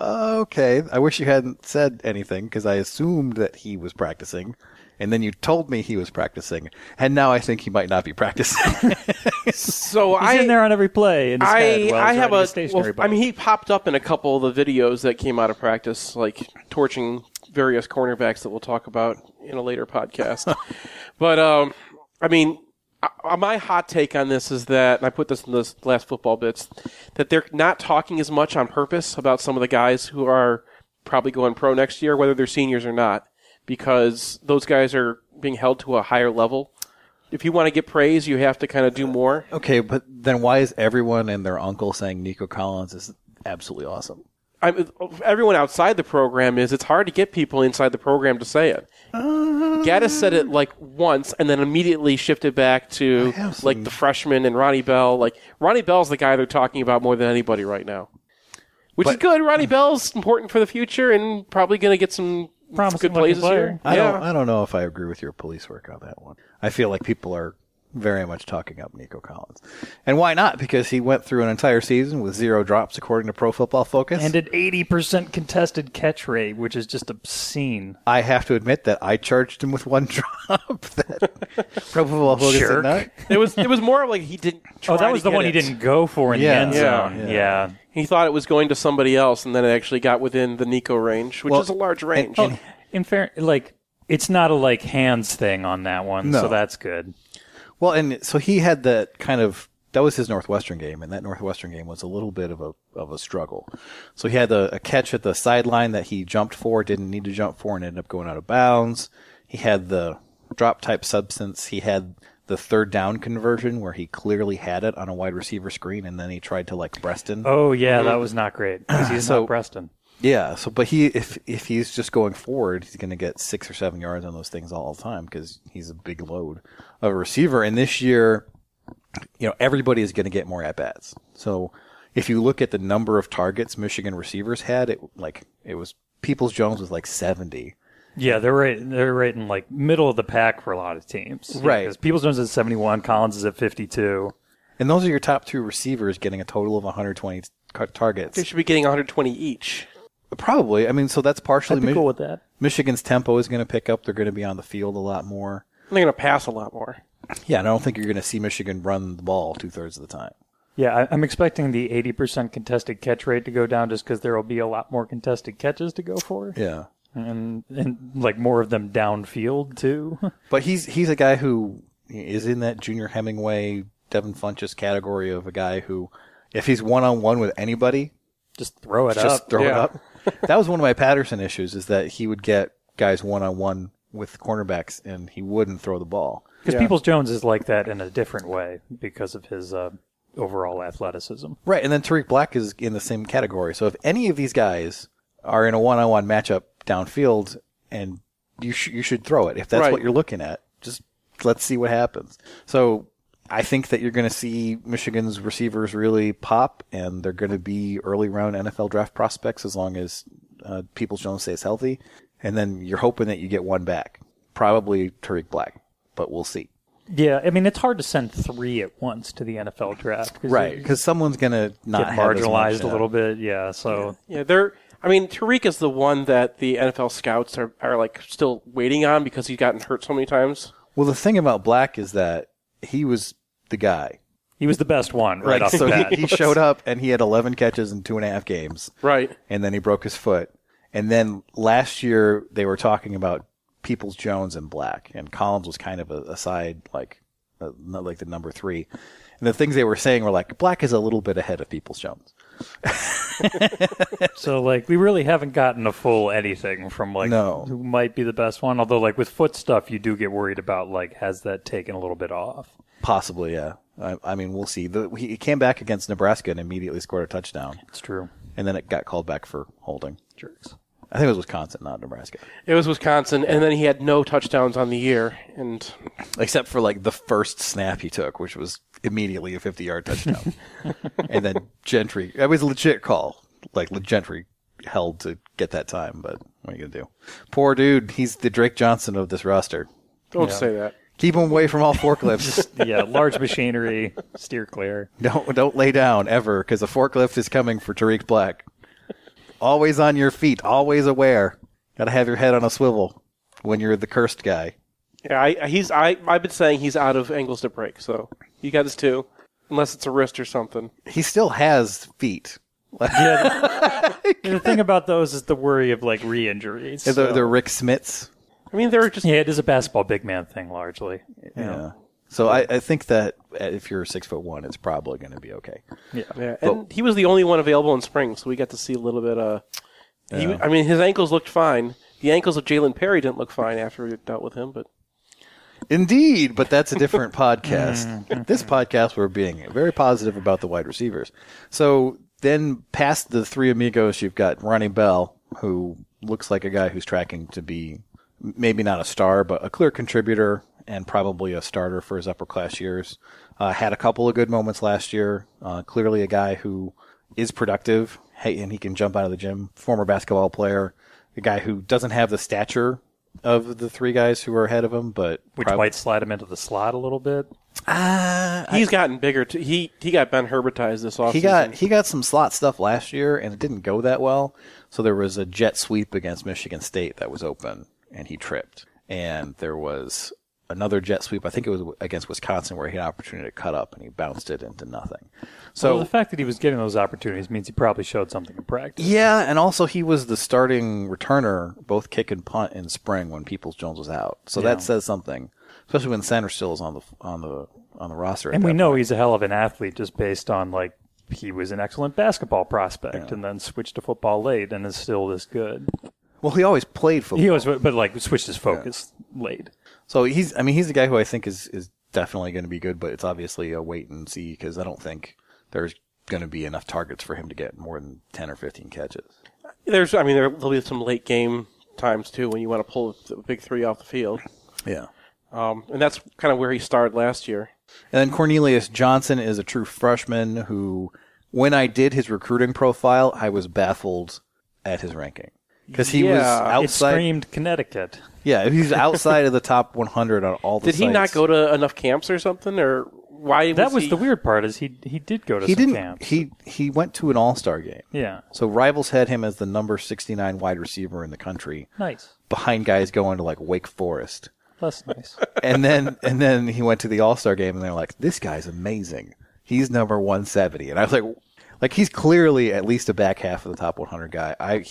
okay, I wish you hadn't said anything because I assumed that he was practicing. And then you told me he was practicing, and now I think he might not be practicing. So he's in there on every play. In his head I have a stationary he popped up in a couple of the videos that came out of practice, torching various cornerbacks that we'll talk about in a later podcast. But my hot take on this is that, and I put this in the last football bits, that they're not talking as much on purpose about some of the guys who are probably going pro next year, whether they're seniors or not, because those guys are being held to a higher level. If you want to get praise, you have to kind of do more. Okay, but then why is everyone and their uncle saying Nico Collins is absolutely awesome? Everyone outside the program is. It's hard to get people inside the program to say it. Gaddis said it like once and then immediately shifted back to like the freshman and Ronnie Bell. Like Ronnie Bell's the guy they're talking about more than anybody right now. Which is good. Ronnie Bell's important for the future and probably going to get some good plays this year. I don't know if I agree with your police work on that one. I feel like people are very much talking up Nico Collins. And why not? Because he went through an entire season with 0 drops according to Pro Football Focus. And an 80% contested catch rate, which is just obscene. I have to admit that I charged him with 1 drop. That Pro Football Focus did not. It was more like he didn't try that was the one he didn't go for in the end zone. Yeah. He thought it was going to somebody else, and then it actually got within the Nico range, which is a large range. In fair, it's not a hands thing on that one, so that's good. Well, and so he had that was his Northwestern game, and that Northwestern game was a little bit of a struggle. So he had a catch at the sideline that he jumped for, didn't need to jump for, and ended up going out of bounds. He had the drop type substance. He had the third down conversion where he clearly had it on a wide receiver screen, and then he tried to Preston. Oh yeah, that was not great. He's not Preston. Yeah, but if he's just going forward, he's going to get 6 or 7 yards on those things all the time because he's a big load of a receiver. And this year, everybody is going to get more at bats. So if you look at the number of targets Michigan receivers had, it was Peoples-Jones was 70. Yeah, they're right in middle of the pack for a lot of teams. Right, because Peoples-Jones is at 71, Collins is at 52. And those are your top 2 receivers getting a total of 120 targets. They should be getting 120 each. Probably. I mean, so that's partially... I'd be cool with that. Michigan's tempo is going to pick up. They're going to be on the field a lot more. They're going to pass a lot more. Yeah, and I don't think you're going to see Michigan run the ball 2/3 of the time. Yeah, I'm expecting the 80% contested catch rate to go down just because there will be a lot more contested catches to go for. Yeah. And more of them downfield, too. But he's a guy who is in that Junior Hemingway, Devin Funchess category of a guy who, if he's one-on-one with anybody... Just throw it up. Just throw it up. That was one of my Patterson issues, is that he would get guys one-on-one with cornerbacks, and he wouldn't throw the ball. Because Peoples-Jones is like that in a different way because of his overall athleticism. Right, and then Tariq Black is in the same category. So if any of these guys are in a one-on-one matchup downfield, and you should throw it. If that's what you're looking at, just let's see what happens. So I think that you're going to see Michigan's receivers really pop, and they're going to be early round NFL draft prospects as long as Peoples-Jones stays healthy. And then you're hoping that you get one back, probably Tariq Black, but we'll see. Yeah, I mean, it's hard to send 3 at once to the NFL draft. Right, because someone's going to not get marginalized a little bit. Yeah, so Tariq is the one that the NFL scouts are still waiting on because he's gotten hurt so many times. Well, the thing about Black is that he was the guy. He was the best one, right off the bat. He showed up and he had 11 catches in 2.5 games. Right. And then he broke his foot. And then last year they were talking about Peoples-Jones and Black, and Collins was kind of a side, not like the number 3. And the things they were saying were Black is a little bit ahead of Peoples-Jones. So we really haven't gotten a full anything from who might be the best one. Although with foot stuff, you do get worried about has that taken a little bit off? Possibly, yeah. I mean, we'll see. He came back against Nebraska and immediately scored a touchdown. It's true. And then it got called back for holding. Jerks. I think it was Wisconsin, not Nebraska. It was Wisconsin, and then he had no touchdowns on the year, and except for the first snap he took, which was immediately a 50-yard touchdown. And then Gentry, it was a legit call. Gentry held to get that time, but what are you gonna do? Poor dude, he's the Drake Johnson of this roster. Don't say that. Keep him away from all forklifts. Yeah, large machinery, steer clear. Don't lay down ever, because a forklift is coming for Tariq Black. Always on your feet, always aware. Got to have your head on a swivel when you're the cursed guy. Yeah, I've been saying he's out of angles to break, so he got his 2, unless it's a wrist or something. He still has feet. Yeah, the thing about those is the worry of re-injuries. They're Rick Smits. I mean, they're just it is a basketball big man thing largely. Yeah. So I think that if you're 6'1", it's probably going to be okay. Yeah, and he was the only one available in spring, so we got to see a little bit of... I mean, his ankles looked fine. The ankles of Jalen Perry didn't look fine after we dealt with him, but... Indeed, but that's a different podcast. This podcast, we're being very positive about the wide receivers. So then past the three amigos, you've got Ronnie Bell, who looks like a guy who's tracking to be maybe not a star, but a clear contributor and probably a starter for his upper class years. Had a couple of good moments last year. Clearly a guy who is productive, and he can jump out of the gym. Former basketball player, a guy who doesn't have the stature of the three guys who are ahead of him, but which might slide him into the slot a little bit. He's gotten bigger. He got Ben Herbertized this offseason. He got some slot stuff last year, and it didn't go that well. So there was a jet sweep against Michigan State that was open, and he tripped. And there was another jet sweep, I think it was against Wisconsin, where he had an opportunity to cut up, and he bounced it into nothing. So the fact that he was getting those opportunities means he probably showed something in practice. Yeah, and also he was the starting returner, both kick and punt, in spring when Peoples-Jones was out. So that says something, especially when Sanderstill is on the roster. And we know he's a hell of an athlete just based on he was an excellent basketball prospect and then switched to football late and is still this good. Well, he always played football. He always, but switched his focus late. So he's the guy who I think is definitely going to be good, but it's obviously a wait and see because I don't think there's going to be enough targets for him to get more than 10 or 15 catches. There'll be some late game times too when you want to pull the big three off the field. Yeah. And that's kind of where he started last year. And then Cornelius Johnson is a true freshman who, when I did his recruiting profile, I was baffled at his ranking. Because he was outside. It screamed Connecticut. Yeah, he's outside of the top 100 on all the sites. Did he not go to enough camps or something? Or why that was the weird part is he did go to some camps. He went to an all-star game. Yeah. So Rivals had him as the number 69 wide receiver in the country. Nice. Behind guys going to Wake Forest. That's nice. and then he went to the all-star game and they're like, this guy's amazing. He's number 170. And I was like, he's clearly at least a back half of the top 100 guy.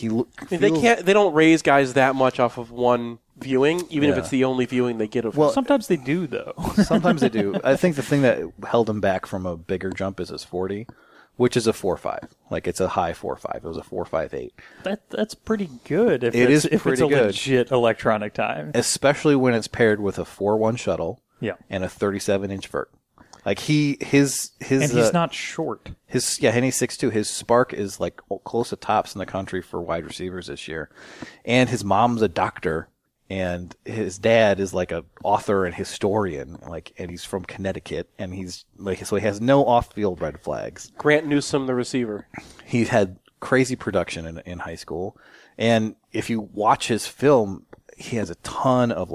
They don't raise guys that much off of one viewing, even if it's the only viewing they get of him. Well, sometimes they do, though. Sometimes they do. I think the thing that held him back from a bigger jump is his 40, which is a 4.5. It's a high 4.5. It was a 4.58. That's pretty good. If it's a legit electronic time, especially when it's paired with a 4.1 shuttle. Yeah. And a 37-inch vert. His and he's not short. And he's 6'2". His spark is close to tops in the country for wide receivers this year. And his mom's a doctor, and his dad is an author and historian, and he's from Connecticut, and he's so he has no off-field red flags. Grant Newsome, the receiver. He had crazy production in high school, and if you watch his film, he has a ton of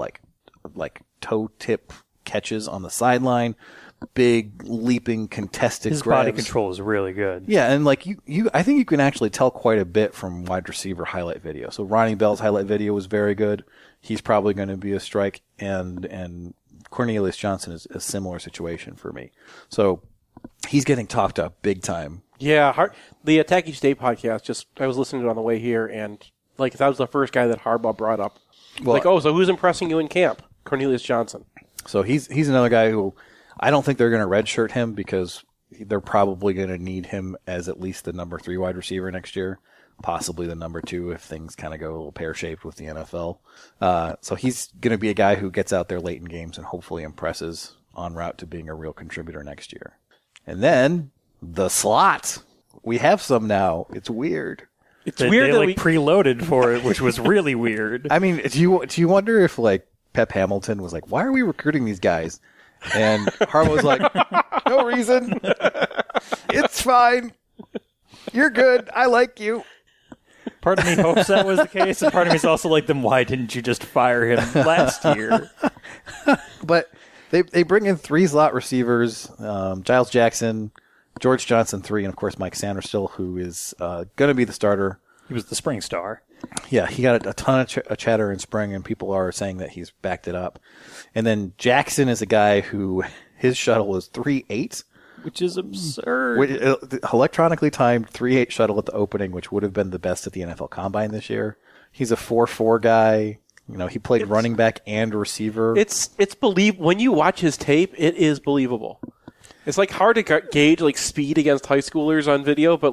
toe tip catches on the sideline. Big leaping contested his grabs. Body control is really good. Yeah, and I think you can actually tell quite a bit from wide receiver highlight video. So Ronnie Bell's highlight video was very good. He's probably going to be a strike, and Cornelius Johnson is a similar situation for me. So he's getting talked up big time. Yeah, the Attack Each Day podcast. I was listening to it on the way here, and that was the first guy that Harbaugh brought up. Well, so who's impressing you in camp? Cornelius Johnson. So he's another guy who. I don't think they're going to redshirt him because they're probably going to need him as at least the number 3 wide receiver next year, possibly the number 2 if things kind of go a little pear-shaped with the NFL. So he's going to be a guy who gets out there late in games and hopefully impresses en route to being a real contributor next year. And then the slot. We have some now. It's weird. It's weird that we preloaded for it, which was really weird. I mean, do you wonder if Pep Hamilton was why are we recruiting these guys? And Harbaugh was like, no reason. It's fine. You're good. I like you. Part of me hopes that was the case, and part of me is also then why didn't you just fire him last year? But they bring in 3 slot receivers, Giles Jackson, George Johnson 3, and of course Mike Sanderstill, who is going to be the starter. He was the spring star. Yeah, he got a ton of chatter in spring, and people are saying that he's backed it up. And then Jackson is a guy who his shuttle is 3.8. Which is absurd. Electronically timed 3.8 shuttle at the opening, which would have been the best at the NFL Combine this year. He's a 4.4 guy. He played running back and receiver. It's when you watch his tape, it is believable. It's like hard to gauge like speed against high schoolers on video, but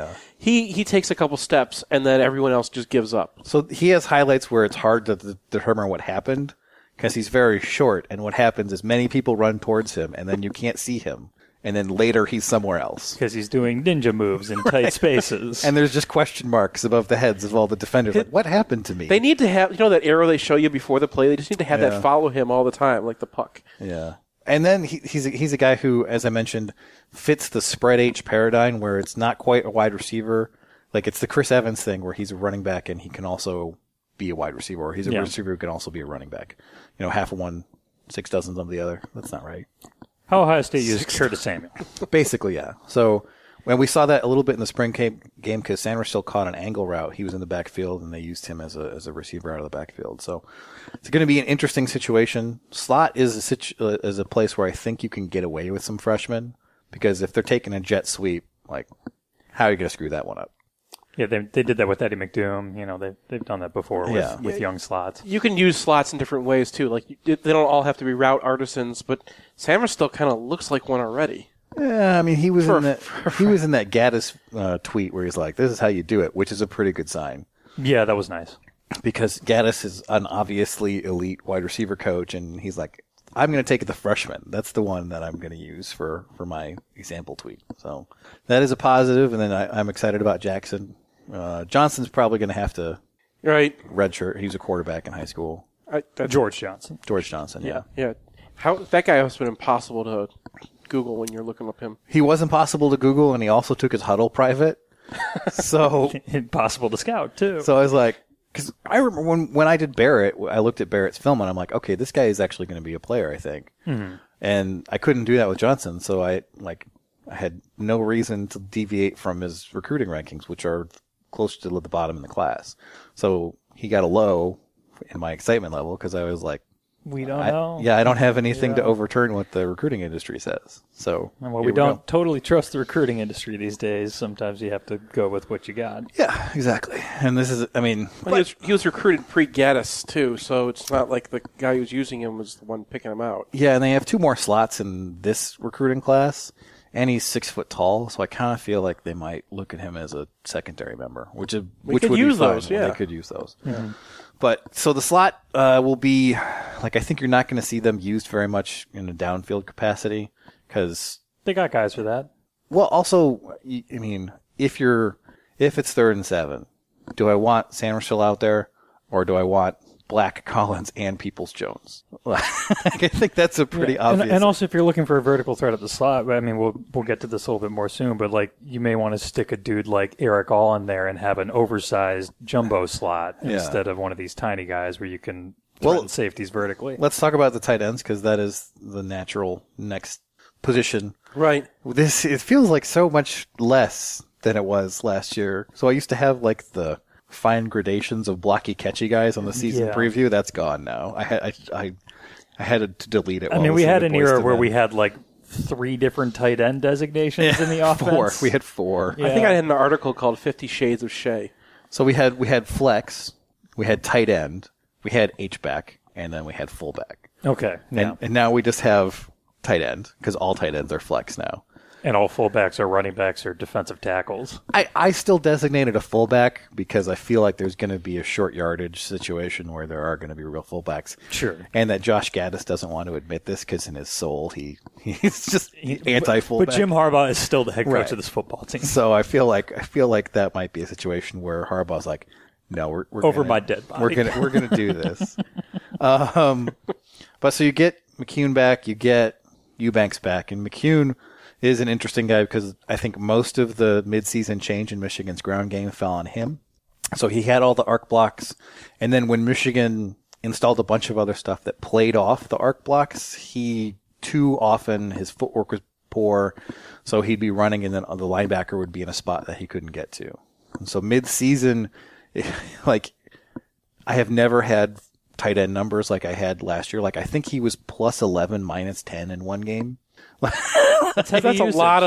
he takes a couple steps and then everyone else just gives up. So he has highlights where it's hard to determine what happened because he's very short, and what happens is many people run towards him, and then you can't see him. And then later he's somewhere else. Because he's doing ninja moves in tight spaces. And there's just question marks above the heads of all the defenders. Like, what happened to me? They need to have, that arrow they show you before the play? They just need to have that follow him all the time, like the puck. Yeah. And then he's a guy who, as I mentioned, fits the spread H paradigm where it's not quite a wide receiver. Like it's the Chris Evans thing where he's a running back and he can also be a wide receiver. Or he's a receiver who can also be a running back. Half of one, 6 dozens of the other. That's not right. How Ohio State used Curtis Samuel. Basically, yeah. So when we saw that a little bit in the spring game because Sanders still caught an angle route, he was in the backfield, and they used him as a receiver out of the backfield. So it's going to be an interesting situation. Slot is a place where I think you can get away with some freshmen because if they're taking a jet sweep, like how are you going to screw that one up? Yeah, they did that with Eddie McDoom. They've done that before with young slots. You can use slots in different ways too. Like they don't all have to be route artisans, but Sanders still kind of looks like one already. Yeah, I mean he was in that Gaddis tweet where he's like, "This is how you do it," which is a pretty good sign. Yeah, that was nice because Gaddis is an obviously elite wide receiver coach, and he's like, I'm going to take the freshman. That's the one that I'm going to use for my example tweet. So that is a positive, and then I'm excited about Jackson. Johnson's probably going to have to redshirt. He was a quarterback in high school. George Johnson. George Johnson, yeah. Yeah. That guy has been impossible to Google when you're looking up him. He was impossible to Google, and he also took his huddle private. So impossible to scout, too. So I was like, because I remember when I did Barrett, I looked at Barrett's film, and I'm like, okay, this guy is actually going to be a player, I think. Mm-hmm. And I couldn't do that with Johnson, so I had no reason to deviate from his recruiting rankings, which are close to the bottom in the class. So he got a low in my excitement level because I was like, we don't know. Yeah, I don't have anything to overturn what the recruiting industry says. So we don't totally trust the recruiting industry these days. Sometimes you have to go with what you got. Yeah, exactly. And this is, I mean... he was recruited pre-Gaddis, too, so it's not like the guy who's using him was the one picking him out. Yeah, and they have 2 more slots in this recruiting class. And he's 6 foot tall, so I kind of feel like they might look at him as a secondary member, which would use be fine. Those, yeah. They could use those. Mm-hmm. But so the slot will be like I think you're not going to see them used very much in a downfield capacity because they got guys for that. Well, also, I mean, if it's 3rd and 7, do I want Sandersville out there or do I want Black, Collins, and Peoples-Jones? I think that's a pretty obvious. And also, if you're looking for a vertical threat at the slot, I mean, we'll get to this a little bit more soon, but like you may want to stick a dude like Eric All in there and have an oversized jumbo slot instead of one of these tiny guys where you can threaten safeties vertically. Let's talk about the tight ends because that is the natural next position. Right. It feels like so much less than it was last year. So I used to have like the fine gradations of blocky catchy guys on the season preview. That's gone now. I had to delete it. I mean, we had an era where we had like 3 different tight end designations in the offense. 4. We had 4. Yeah. I think I had an article called 50 Shades of Shea. So we had flex, we had tight end, we had H-back, and then we had fullback. Okay. And now we just have tight end because all tight ends are flex now. And all fullbacks or running backs or defensive tackles. I still designated a fullback because I feel like there's going to be a short yardage situation where there are going to be real fullbacks. Sure. And that Josh Gaddis doesn't want to admit this because in his soul he's just anti-fullback. But Jim Harbaugh is still the head coach of this football team. So I feel like that might be a situation where Harbaugh's like, no, we're over my dead body. We're gonna do this. But so you get McCune back, you get Eubanks back, and McCune is an interesting guy because I think most of the midseason change in Michigan's ground game fell on him. So he had all the arc blocks. And then when Michigan installed a bunch of other stuff that played off the arc blocks, too often his footwork was poor. So he'd be running and then the linebacker would be in a spot that he couldn't get to. And so midseason, like I have never had tight end numbers like I had last year. Like I think he was plus 11, minus 10 in one game. That's a lot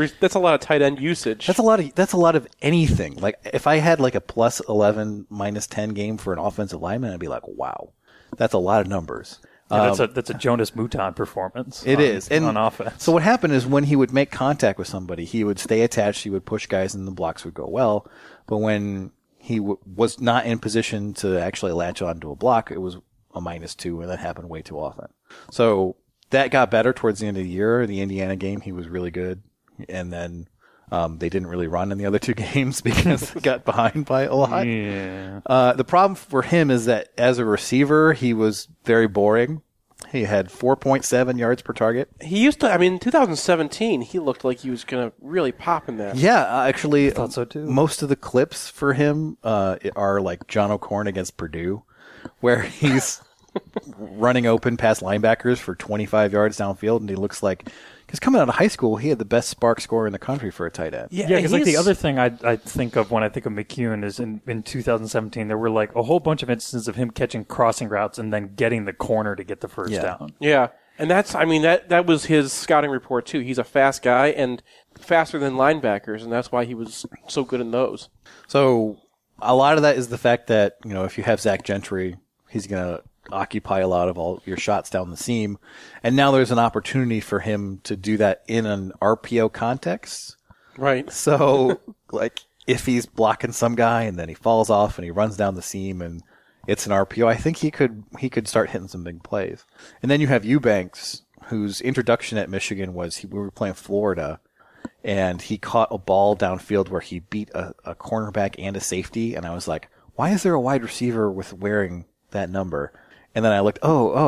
of tight end usage. That's a lot of anything. Like if I had like a plus 11, minus 10 game for an offensive lineman, I'd be like, wow, that's a lot of numbers. Yeah, that's a Jonas Mouton performance. It is on offense. So what happened is when he would make contact with somebody, he would stay attached. He would push guys, and the blocks would go well. But when he was not in position to actually latch onto a block, it was a -2, and that happened way too often. So that got better towards the end of the year. The Indiana game, he was really good, and then they didn't really run in the other two games because they got behind by a lot. Yeah. The problem for him is that as a receiver, he was very boring. He had 4.7 yards per target. He used to, in 2017, he looked like he was going to really pop in that. Yeah, actually, I thought so too. Most of the clips for him are like John O'Korn against Purdue, where he's running open past linebackers for 25 yards downfield, and he looks like, because coming out of high school, he had the best spark score in the country for a tight end. Yeah, because like the other thing I think of when I think of McCune is in 2017, there were like a whole bunch of instances of him catching crossing routes and then getting the corner to get the first down. Yeah, and that was his scouting report too. He's a fast guy and faster than linebackers, and that's why he was so good in those. So a lot of that is the fact that, if you have Zach Gentry, he's going to occupy a lot of all your shots down the seam. And now there's an opportunity for him to do that in an RPO context. Right. So, like, if he's blocking some guy and then he falls off and he runs down the seam and it's an RPO, I think he could start hitting some big plays. And then you have Eubanks, whose introduction at Michigan was we were playing Florida, and he caught a ball downfield where he beat a cornerback and a safety. And I was like, why is there a wide receiver wearing that number? And then I looked,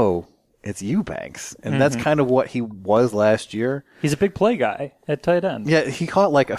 it's Eubanks. And that's kind of what he was last year. He's a big play guy at tight end. Yeah, he caught like he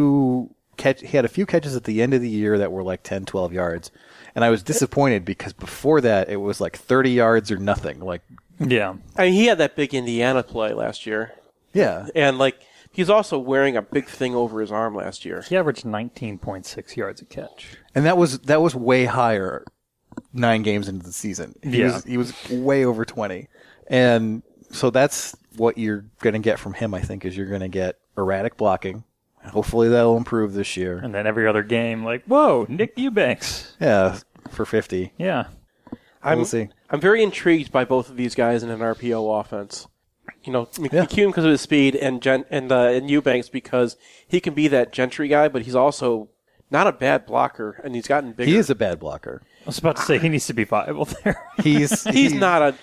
had a few catches at the end of the year that were like 10, 12 yards. And I was disappointed because before that it was like 30 yards or nothing. Yeah. He had that big Indiana play last year. Yeah. And he's also wearing a big thing over his arm last year. He averaged 19.6 yards a catch. And that was way higher 9 games into the season. He was way over 20. And so that's what you're going to get from him, I think, is you're going to get erratic blocking. Hopefully that'll improve this year. And then every other game, whoa, Nick Eubanks. Yeah, for 50. Yeah. We'll see. I'm very intrigued by both of these guys in an RPO offense. McCune because of his speed and Eubanks because he can be that Gentry guy, but he's also not a bad blocker, and he's gotten bigger. He is a bad blocker. I was about to say he needs to be viable there. He's not a.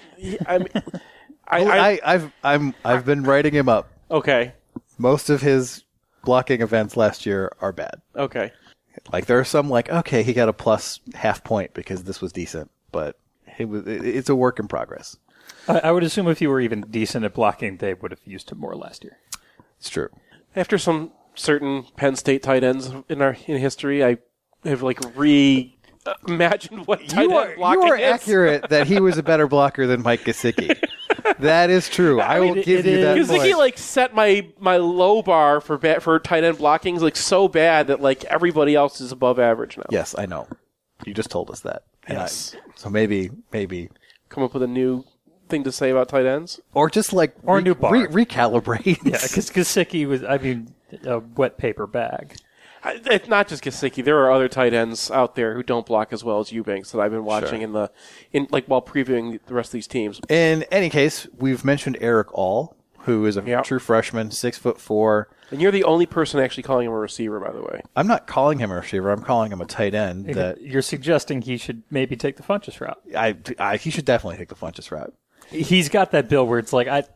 I've been writing him up. Okay. Most of his blocking events last year are bad. Okay. Like there are some okay, he got a plus half point because this was decent, but it's a work in progress. I would assume if he were even decent at blocking, they would have used him more last year. It's true. After some certain Penn State tight ends in history, I have reimagined what tight end blocking is. You are accurate that he was a better blocker than Mike Gesicki. That is true. I will give you that. Gesicki set my low bar for tight end blocking so bad that everybody else is above average now. Yes, I know. You just told us that. Yes. So maybe come up with a new thing to say about tight ends, or just or a new bar. Recalibrate. Yeah, because Gesicki was a wet paper bag. It's not just Gesicki. There are other tight ends out there who don't block as well as Eubanks that I've been watching while previewing the rest of these teams. In any case, we've mentioned Eric All, who is a true freshman, 6'4". And you're the only person actually calling him a receiver, by the way. I'm not calling him a receiver. I'm calling him a tight end. You're suggesting he should maybe take the Funchess route. He should definitely take the Funchess route. He's got that bill where it's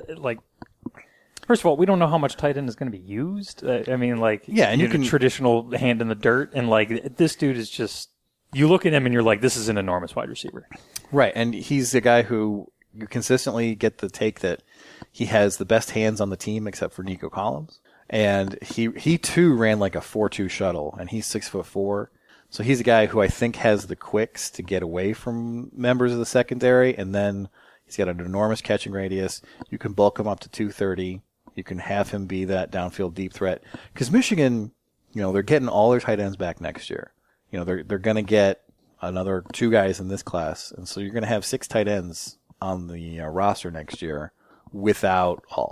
first of all, we don't know how much tight end is going to be used. And you can traditional hand in the dirt, and this dude is just. You look at him and you're like, this is an enormous wide receiver. Right, and he's a guy who you consistently get the take that he has the best hands on the team, except for Nico Collins, and he too ran a 4.2 shuttle, and he's 6'4". So he's a guy who I think has the quicks to get away from members of the secondary, and then he's got an enormous catching radius. You can bulk him up to 230. You can have him be that downfield deep threat. Because Michigan, they're getting all their tight ends back next year. They're going to get another 2 guys in this class. And so you're going to have 6 tight ends on the roster next year without Hall.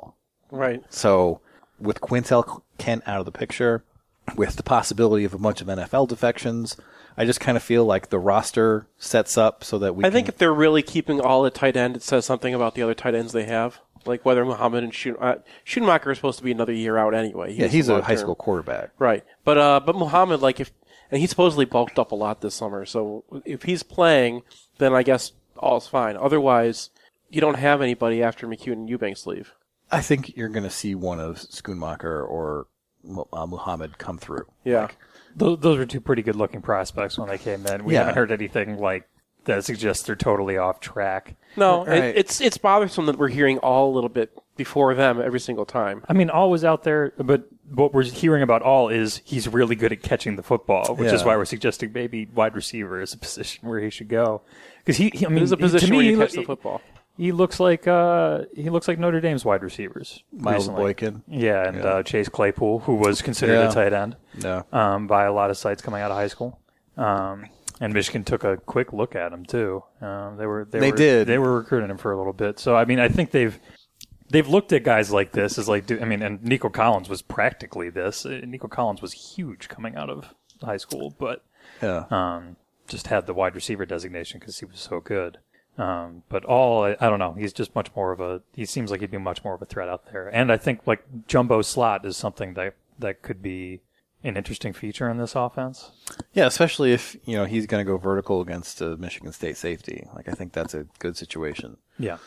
Right. So with Quintel Kent out of the picture, with the possibility of a bunch of NFL defections, I just kind of feel like the roster sets up so that I think if they're really keeping all at tight end, it says something about the other tight ends they have. Like whether Muhammad and Schoonmaker are supposed to be another year out anyway. He's a high school quarterback. Right. But Muhammad, and he supposedly bulked up a lot this summer, so if he's playing, then I guess all's fine. Otherwise, you don't have anybody after McEwen and Eubanks leave. I think you're going to see one of Schoonmaker or Muhammad come through. Yeah. Those were two pretty good-looking prospects when they came in. We haven't heard anything that suggests they're totally off track. No, right. It's bothersome that we're hearing all a little bit before them every single time. I mean, All was out there, but what we're hearing about All is he's really good at catching the football, which is why we're suggesting maybe wide receiver is a position where he should go. Because it is a position where you catch the football. He looks like Notre Dame's wide receivers. Miles Boykin. Yeah, and Chase Claypool, who was considered a tight end by a lot of sites coming out of high school. And Michigan took a quick look at him too. They were recruiting him for a little bit. So I mean, I think they've looked at guys like this as and Nico Collins was practically this. Nico Collins was huge coming out of high school, but just had the wide receiver designation because he was so good. But I don't know. He's just much more of he seems like he'd be much more of a threat out there. And I think jumbo slot is something that could be an interesting feature in this offense. Yeah, especially if, he's going to go vertical against a Michigan State safety. I think that's a good situation. Yeah.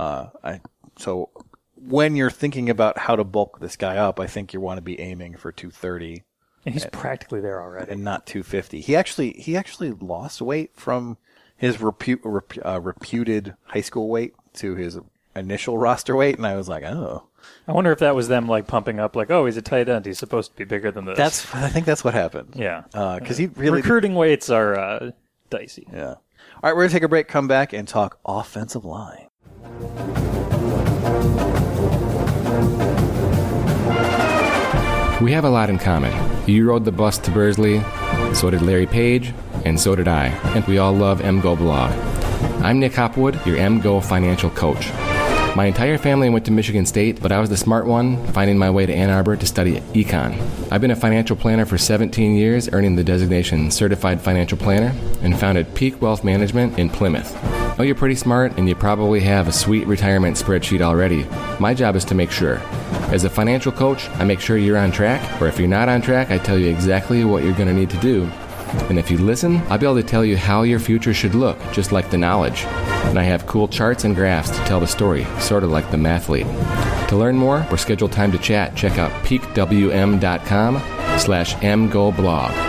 So when you're thinking about how to bulk this guy up, I think you want to be aiming for 230. And he's practically there already. And not 250. He actually lost weight from his reputed high school weight to his initial roster weight, and I was like, oh. I wonder if that was them pumping up, he's a tight end. He's supposed to be bigger than this. I think that's what happened. Yeah, because he really recruiting weights are dicey. Yeah. All right, we're gonna take a break, come back, and talk offensive line. We have a lot in common. You rode the bus to Bursley, so did Larry Page, and so did I. And we all love MGO Blog. I'm Nick Hopwood, your MGO financial coach. My entire family went to Michigan State, but I was the smart one, finding my way to Ann Arbor to study econ. I've been a financial planner for 17 years, earning the designation Certified Financial Planner, and founded Peak Wealth Management in Plymouth. Oh, you're pretty smart, and you probably have a sweet retirement spreadsheet already. My job is to make sure. As a financial coach, I make sure you're on track, or if you're not on track, I tell you exactly what you're going to need to do. And if you listen, I'll be able to tell you how your future should look, just like the knowledge. And I have cool charts and graphs to tell the story, sort of like the mathlete. To learn more or schedule time to chat, check out peakwm.com/mgoblog.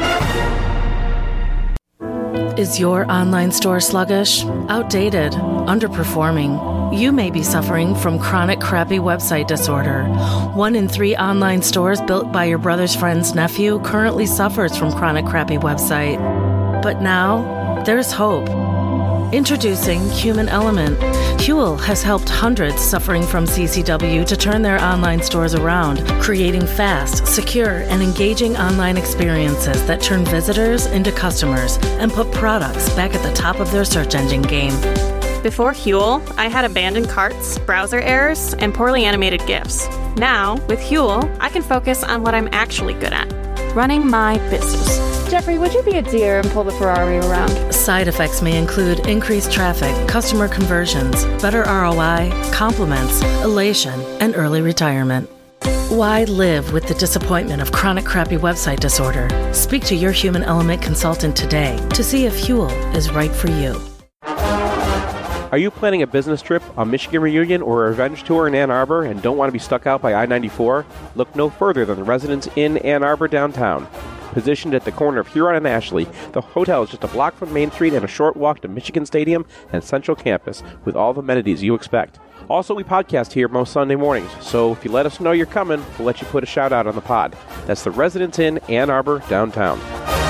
Is your online store sluggish, outdated, underperforming? You may be suffering from chronic crappy website disorder. 1 in 3 online stores built by your brother's friend's nephew currently suffers from chronic crappy website. But now, there's hope. Introducing Human Element. Huel has helped hundreds suffering from CCW to turn their online stores around, creating fast, secure, and engaging online experiences that turn visitors into customers and put products back at the top of their search engine game. Before Huel, I had abandoned carts, browser errors, and poorly animated GIFs. Now, with Huel, I can focus on what I'm actually good at, running my business. Jeffrey, would you be a dear and pull the Ferrari around? Side effects may include increased traffic, customer conversions, better ROI, compliments, elation, and early retirement. Why live with the disappointment of chronic crappy website disorder? Speak to your Human Element consultant today to see if Huel is right for you. Are you planning a business trip, a Michigan reunion, or a revenge tour in Ann Arbor and don't want to be stuck out by I-94? Look no further than the Residence Inn Ann Arbor downtown. Positioned at the corner of Huron and Ashley, the hotel is just a block from Main Street and a short walk to Michigan Stadium and Central Campus with all the amenities you expect. Also, we podcast here most Sunday mornings, so if you let us know you're coming, we'll let you put a shout out on the pod. That's the Residence Inn Ann Arbor downtown.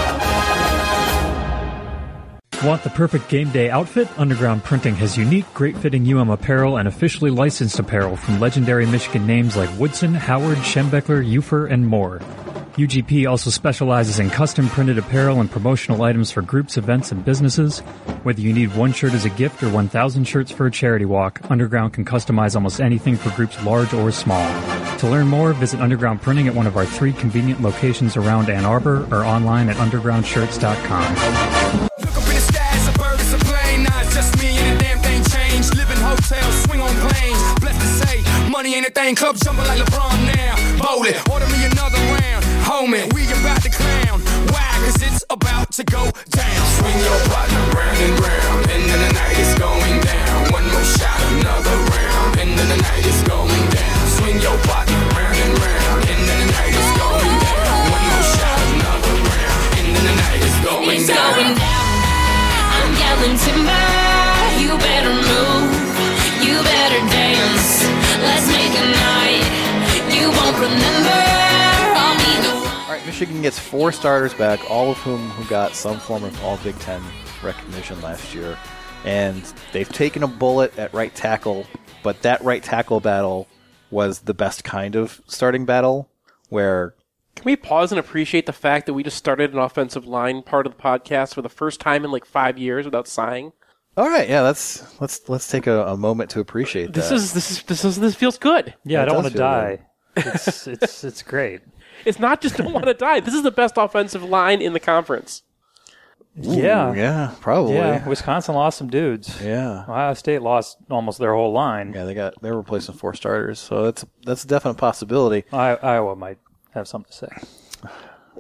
Want the perfect game day outfit? Underground Printing has unique, great-fitting apparel and officially licensed apparel from legendary Michigan names like Woodson, Howard, Schembechler, Ufer, and more. UGP also specializes in custom printed apparel and promotional items for groups, events, and businesses. Whether you need one shirt as a gift or 1,000 shirts for a charity walk, Underground can customize almost anything for groups large or small. To learn more, visit Underground Printing at one of our 3 convenient locations around Ann Arbor or online at undergroundshirts.com. Look up in the sky, it's a bird, it's a plane. Nah, it's just me and the damn thing changed. Live in hotels, swing on planes. Blessed to say, money ain't a thing. Club jumping like LeBron now. Bowl it, order me another round. Homie, we about to clown. Why? Cause it's about to go down. Swing your partner round and round. And then the night is going down. One more shot, another round. And then the night is going down. Swing your partner round and round. And then the night is going down. One more shot, another round. And then the night is going down. It's going down. I'm yelling timber. You better move. You better dance. Let's make a night you won't remember. All right, Michigan gets 4 starters back, all of whom who got some form of All Big Ten recognition last year. And they've taken a bullet at right tackle, but that right tackle battle was the best kind of starting battle where... Can we pause and appreciate the fact that we just started an offensive line part of the podcast for the first time in like 5 years without sighing? All right, yeah, let's take a moment to appreciate that. This feels good. Yeah, I don't want to die. Good. It's great. It's not just don't want to die. This is the best offensive line in the conference. Yeah, probably. Yeah, Wisconsin lost some dudes. Yeah, Ohio State lost almost their whole line. Yeah, they're replacing 4 starters, so that's a definite possibility. Iowa might have something to say.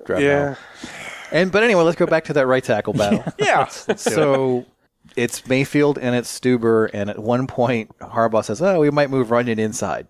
But anyway, let's go back to that right tackle battle. Yeah. So it's Mayfield and it's Stuber, and at one point Harbaugh says, "Oh, we might move Runyon inside."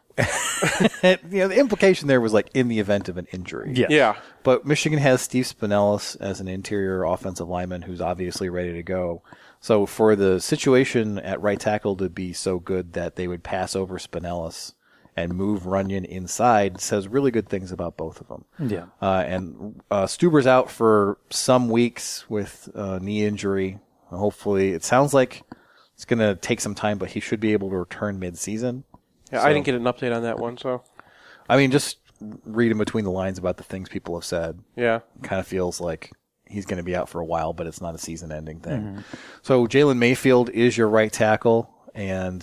The implication there was like in the event of an injury. Yeah. But Michigan has Steve Spinellis as an interior offensive lineman who's obviously ready to go. So for the situation at right tackle to be so good that they would pass over Spinellis and move Runyon inside says really good things about both of them. Yeah. And Stuber's out for some weeks with knee injury. Hopefully, it sounds like it's going to take some time, but he should be able to return mid-season. Yeah, I didn't get an update on that one, so. I mean, just reading between the lines about the things people have said. Yeah. Kind of feels like he's going to be out for a while, but it's not a season-ending thing. Mm-hmm. So Jalen Mayfield is your right tackle, and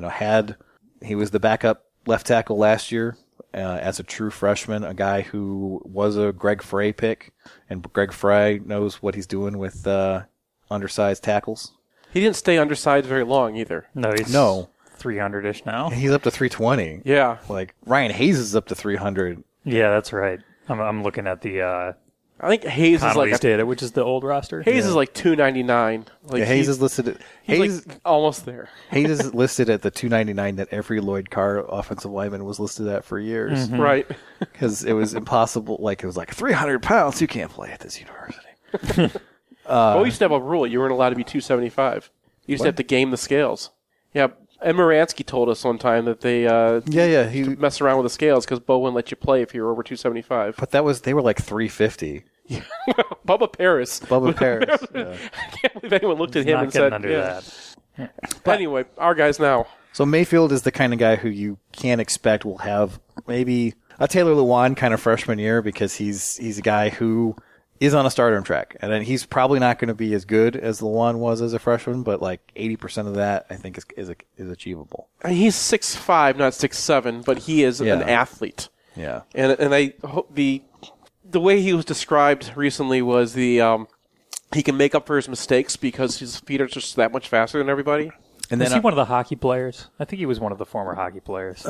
he was the backup left tackle last year as a true freshman, a guy who was a Greg Frey pick, and Greg Frey knows what he's doing with undersized tackles. He didn't stay undersized very long either. No, he's 300-ish now. He's up to 320. Yeah. Like Ryan Hayes is up to 300. Yeah, that's right. I'm looking at the I think Hayes is like data, which is the old roster. Hayes is like 299. Like Hayes is listed at Hayes like almost there. Hayes is listed at the 299 that every Lloyd Carr offensive lineman was listed at for years. Mm-hmm. Right. Because it was impossible. Like it was like 300 pounds. You can't play at this university. We used to have a rule. You weren't allowed to be 275. You used to have to game the scales. Yeah. Ed Moransky told us one time that they he mess around with the scales because Bo wouldn't let you play if you were over 275. But they were like 350. Yeah. Bubba Paris. Yeah. I can't believe anyone looked at him and said, that. But anyway, our guys now. So Mayfield is the kind of guy who you can't expect will have maybe a Taylor Lewan kind of freshman year because he's a guy who is on a starter track. And then he's probably not going to be as good as Lewan was as a freshman, but like 80% of that I think is achievable. I mean, he's 6'5", not 6'7", but he is an athlete. Yeah. And I hope the way he was described recently was he can make up for his mistakes because his feet are just that much faster than everybody. And was he one of the hockey players? I think he was one of the former hockey players.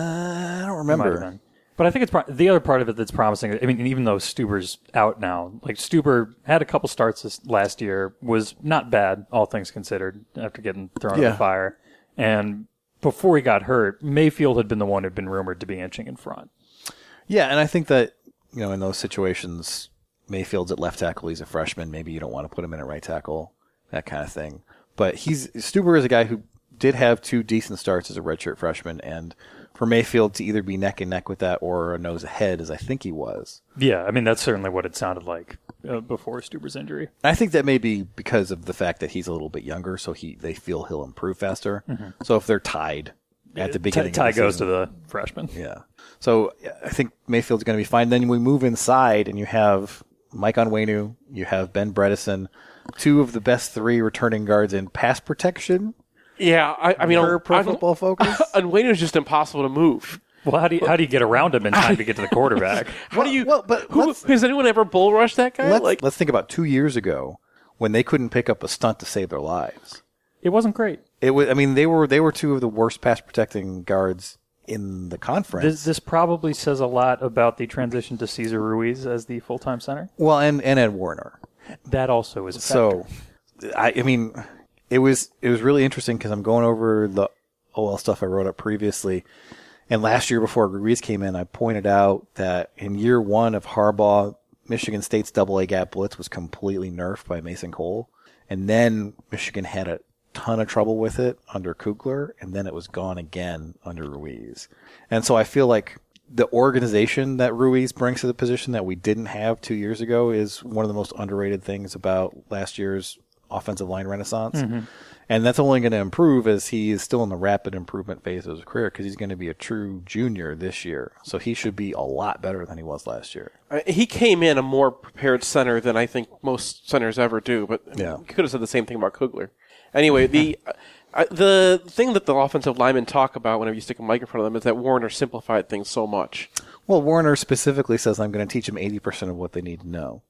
I don't remember. But I think it's the other part of it that's promising. I mean, even though Stuber's out now, like Stuber had a couple starts last year, was not bad, all things considered, after getting thrown in the fire. And before he got hurt, Mayfield had been the one who'd been rumored to be inching in front. Yeah, and I think that, in those situations, Mayfield's at left tackle, he's a freshman, maybe you don't want to put him in at right tackle, that kind of thing. But Stuber is a guy who did have 2 decent starts as a redshirt freshman, and for Mayfield to either be neck and neck with that or a nose ahead, as I think he was. Yeah, I mean, that's certainly what it sounded like before Stuber's injury. I think that may be because of the fact that he's a little bit younger, so they feel he'll improve faster. Mm-hmm. So if they're tied, at the beginning. Ty of the goes season. to the freshman. Yeah. So I think Mayfield's going to be fine. Then we move inside, and you have Mike Onwenu, you have Ben Bredesen, two of the best 3 returning guards in pass protection. Yeah, I mean, Pro Football Focus. Onwenu is just impossible to move. Well, how do you get around him in time to get to the quarterback? How do you? Well, but has anyone ever bull rushed that guy? Let's think about 2 years ago when they couldn't pick up a stunt to save their lives. It wasn't great. It was. I mean, they were two of the worst pass protecting guards in the conference. This probably says a lot about the transition to Cesar Ruiz as the full-time center. Well, and Ed Warner. That also is a factor. So, I mean, it was really interesting because I'm going over the OL stuff I wrote up previously. And last year before Ruiz came in, I pointed out that in year 1 of Harbaugh, Michigan State's AA gap blitz was completely nerfed by Mason Cole. And then Michigan had a ton of trouble with it under Kugler, and then it was gone again under Ruiz. And so I feel like the organization that Ruiz brings to the position that we didn't have 2 years ago is one of the most underrated things about last year's offensive line renaissance. Mm-hmm. And that's only going to improve as he is still in the rapid improvement phase of his career because he's going to be a true junior this year. So he should be a lot better than he was last year. He came in a more prepared center than I think most centers ever do, but yeah. You could have said the same thing about Kugler. Anyway, the thing that the offensive linemen talk about whenever you stick a mic in front of them is that Warner simplified things so much. Well, Warner specifically says, I'm going to teach them 80% of what they need to know.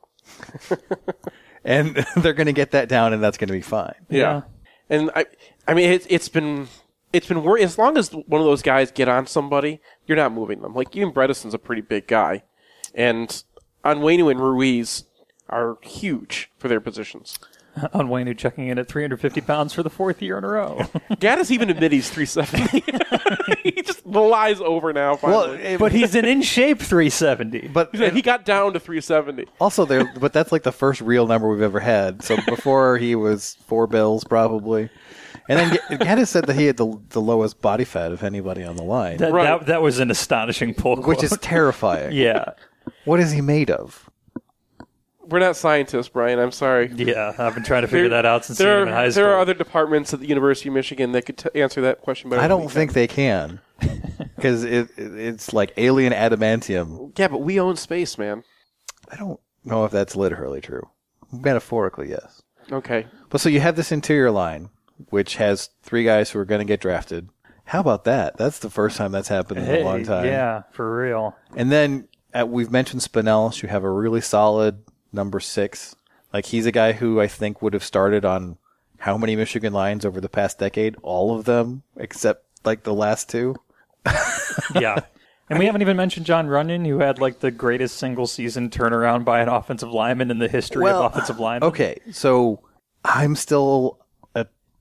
And they're going to get that down, and that's going to be fine. Yeah. And I mean, it's been worrying. As long as one of those guys get on somebody, you're not moving them. Like, even Bredesen's a pretty big guy. And Onwenu and Ruiz are huge for their positions. Onwenu checking in at 350 pounds for the 4th year in a row. Gaddis even admit he's 370. He just lies over now, finally. Well, but he's an in-shape 370. But he got down to 370. Also, but that's like the first real number we've ever had. So before he was 4 bills, probably. And then Gaddis said that he had the lowest body fat of anybody on the line. That was an astonishing pull quote. Which is terrifying. Yeah. What is he made of? We're not scientists, Brian. I'm sorry. Yeah, I've been trying to figure that out since even high school. There are other departments at the University of Michigan that could answer that question better. I don't think they can. Because it's like alien adamantium. Yeah, but we own space, man. I don't know if that's literally true. Metaphorically, yes. Okay. But so you have this interior line, which has 3 guys who are going to get drafted. How about that? That's the first time that's happened in a long time. Yeah, for real. And then we've mentioned Spinellis. You have a really solid number 6. Like, he's a guy who I think would have started on how many Michigan lines over the past decade? All of them, except like the last 2. Yeah. And we haven't even mentioned John Runyon, who had like the greatest single season turnaround by an offensive lineman in the history of offensive linemen. Okay, so I'm still a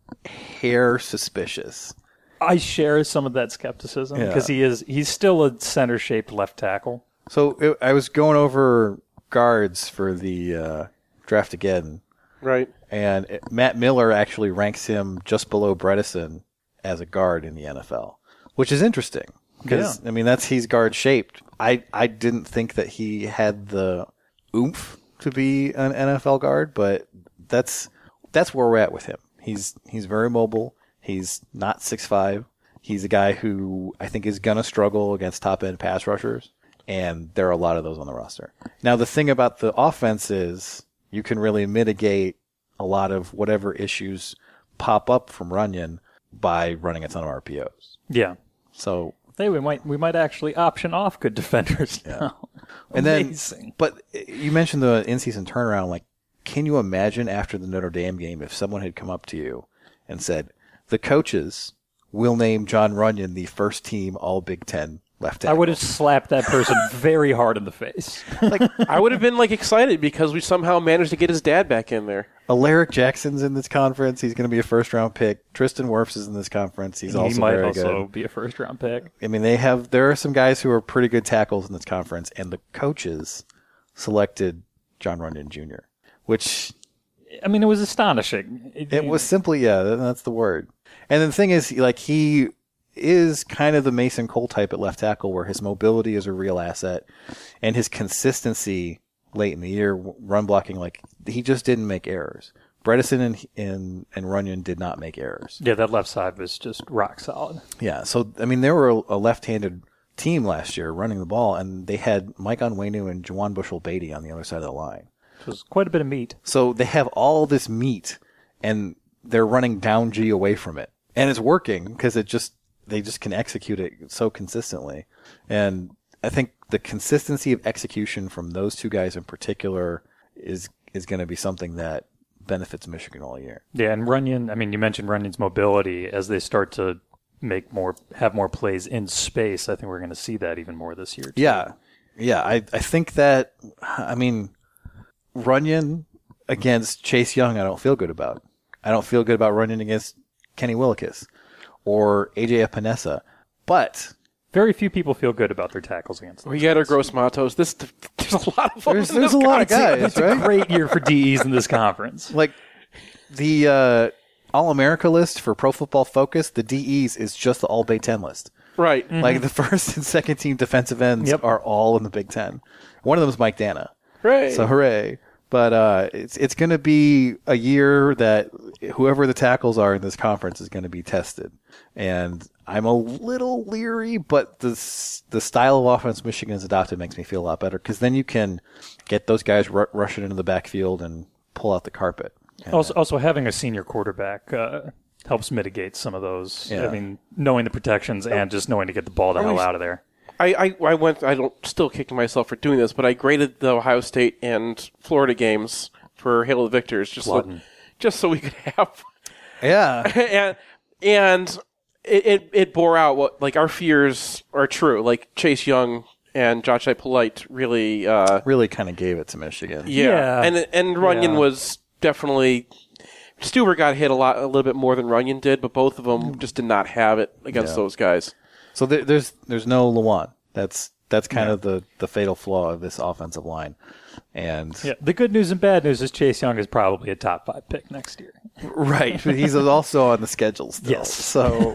hair suspicious. I share some of that skepticism because he's still a center-shaped left tackle. So I was going over guards for the draft again. Right. And Matt Miller actually ranks him just below Bredesen as a guard in the NFL, which is interesting. Because, I mean, he's guard-shaped. I didn't think that he had the oomph to be an NFL guard, but that's where we're at with him. He's very mobile. He's not 6'5". He's a guy who I think is going to struggle against top-end pass rushers, and there are a lot of those on the roster. Now, the thing about the offense is you can really mitigate a lot of whatever issues pop up from Runyon by running a ton of RPOs. Yeah. So we might actually option off good defenders now. And Amazing. Then, but you mentioned the in-season turnaround. Like, can you imagine after the Notre Dame game if someone had come up to you and said, the coaches will name John Runyon the first team All Big Ten left tackle? I would have slapped that person very hard in the face. Like, I would have been excited because we somehow managed to get his dad back in there. Alaric Jackson's in this conference. He's going to be a first-round pick. Tristan Wirfs is in this conference. He might also be a first-round pick. I mean, there are some guys who are pretty good tackles in this conference, and the coaches selected John Runyon Jr., which, I mean, it was astonishing. It was simply, that's the word. And the thing is, like, he is kind of the Mason Cole type at left tackle where his mobility is a real asset and his consistency late in the year, run blocking, like, he just didn't make errors. Bredesen and Runyon did not make errors. Yeah, that left side was just rock solid. Yeah, so, I mean, they were a left-handed team last year running the ball, and they had Mike Onwenu and Juwan Bushell-Beatty on the other side of the line. It was quite a bit of meat. So they have all this meat, and they're running down G away from it. And it's working because they just can execute it so consistently. And I think the consistency of execution from those two guys in particular is going to be something that benefits Michigan all year. Yeah, and Runyon, I mean, you mentioned Runyon's mobility. As they start to have more plays in space, I think we're going to see that even more this year, too. Yeah. I think that, I mean, Runyon against Chase Young, I don't feel good about. I don't feel good about Runyon against Kenny Willekes or AJ Epinesa. But very few people feel good about their tackles against them. We got our Gross Matos. There's a lot of them. There's a lot of guys, It's right? a great year for DEs in this conference. Like the All-America list for Pro Football Focus, the DEs is just the All Big Ten list. Right. Mm-hmm. Like the first and second team defensive ends are all in the Big Ten. One of them is Mike Dana. Hooray. So hooray. But it's going to be a year that whoever the tackles are in this conference is going to be tested. And I'm a little leery, but the style of offense Michigan has adopted makes me feel a lot better because then you can get those guys rushing into the backfield and pull out the carpet. And also having a senior quarterback helps mitigate some of those. Yeah. I mean, knowing the protections and just knowing to get the ball the hell out of there. I don't still kicking myself for doing this, but I graded the Ohio State and Florida games for Hail of the Victors just so we could have. Yeah. and it bore out what like our fears are true. Like Chase Young and Josh Polite really kind of gave it to Michigan. Yeah. And Runyon was definitely. Stuber got hit a little bit more than Runyon did, but both of them just did not have it against those guys. So there's no Lewan. That's kind of the fatal flaw of this offensive line. And the good news and bad news is Chase Young is probably a top 5 pick next year. Right, but he's also on the schedule still. Yes. So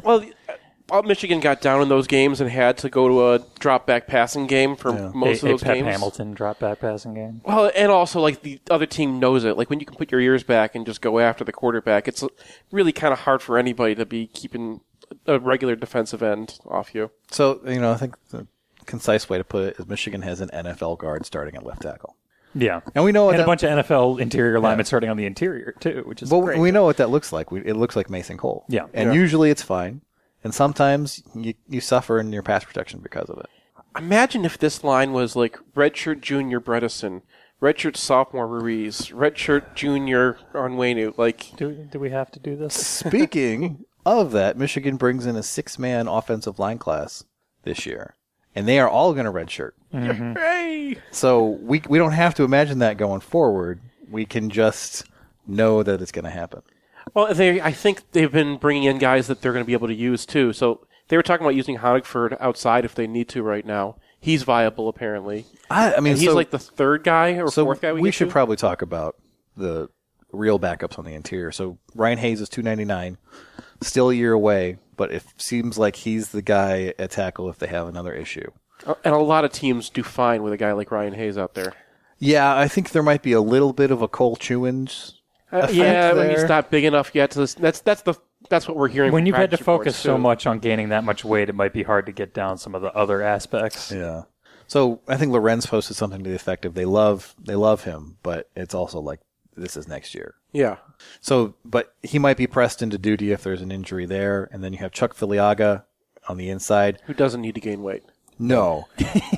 Michigan got down in those games and had to go to a drop back passing game for most of those Pep games. Hamilton drop back passing game. Well, and also like the other team knows it. Like when you can put your ears back and just go after the quarterback, it's really kind of hard for anybody to be keeping a regular defensive end off you. So, I think the concise way to put it is Michigan has an NFL guard starting at left tackle. Yeah. And we know a bunch of NFL interior linemen starting on the interior, too, which is great. We know what that looks like. It looks like Mason Cole. Yeah. And usually it's fine. And sometimes you suffer in your pass protection because of it. Imagine if this line was like redshirt junior Bredesen, redshirt sophomore Ruiz, redshirt junior Onwenu. Like, do we have to do this? Speaking of that, Michigan brings in a 6-man offensive line class this year, and they are all going to redshirt. Mm-hmm. Hooray! So we don't have to imagine that going forward. We can just know that it's going to happen. Well, I think they've been bringing in guys that they're going to be able to use too. So they were talking about using Honigford outside if they need to right now. He's viable apparently. I mean, and he's like the third guy or fourth guy. We should probably talk about the real backups on the interior. So Ryan Hayes is $299, still a year away, but it seems like he's the guy at tackle if they have another issue. And a lot of teams do fine with a guy like Ryan Hayes out there. Yeah, I think there might be a little bit of a Cole Chewins. But he's not big enough yet. That's what we're hearing. When from you've had to practice focus reports, so too. much on gaining that much weight, it might be hard to get down some of the other aspects. Yeah. So I think Lorenz posted something to the effect of they love him, but it's also like this is next year. Yeah. So, but he might be pressed into duty if there's an injury there, and then you have Chuck Filiaga on the inside, who doesn't need to gain weight. No,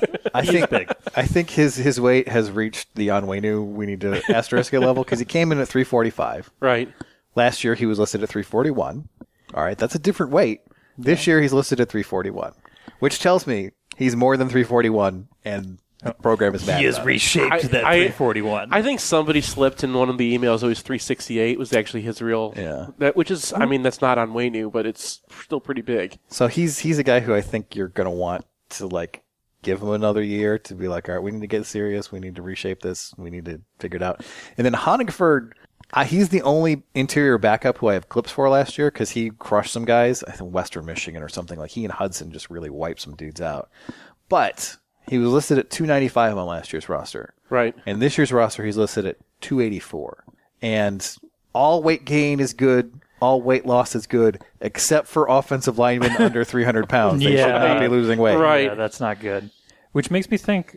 I think his weight has reached the Onwenu we need to asterisk it level because he came in at 345. Right. Last year he was listed at 341. All right, that's a different weight. This year he's listed at 341, which tells me he's more than 341, and the program is bad. He has reshaped that 341. I think somebody slipped in one of the emails. It was 368 was actually his real. Yeah. Which is, I mean, that's not Onwenu, but it's still pretty big. So he's a guy who I think you're going to want to like give him another year to be like, all right, we need to get serious. We need to reshape this. We need to figure it out. And then Honigford, he's the only interior backup who I have clips for last year because he crushed some guys. I think Western Michigan or something. Like he and Hudson just really wiped some dudes out. But he was listed at 295 on last year's roster. Right. And this year's roster, he's listed at 284. and all weight gain is good. All weight loss is good, except for offensive linemen under 300 pounds. They should not be losing weight. Right. Yeah, that's not good. Which makes me think,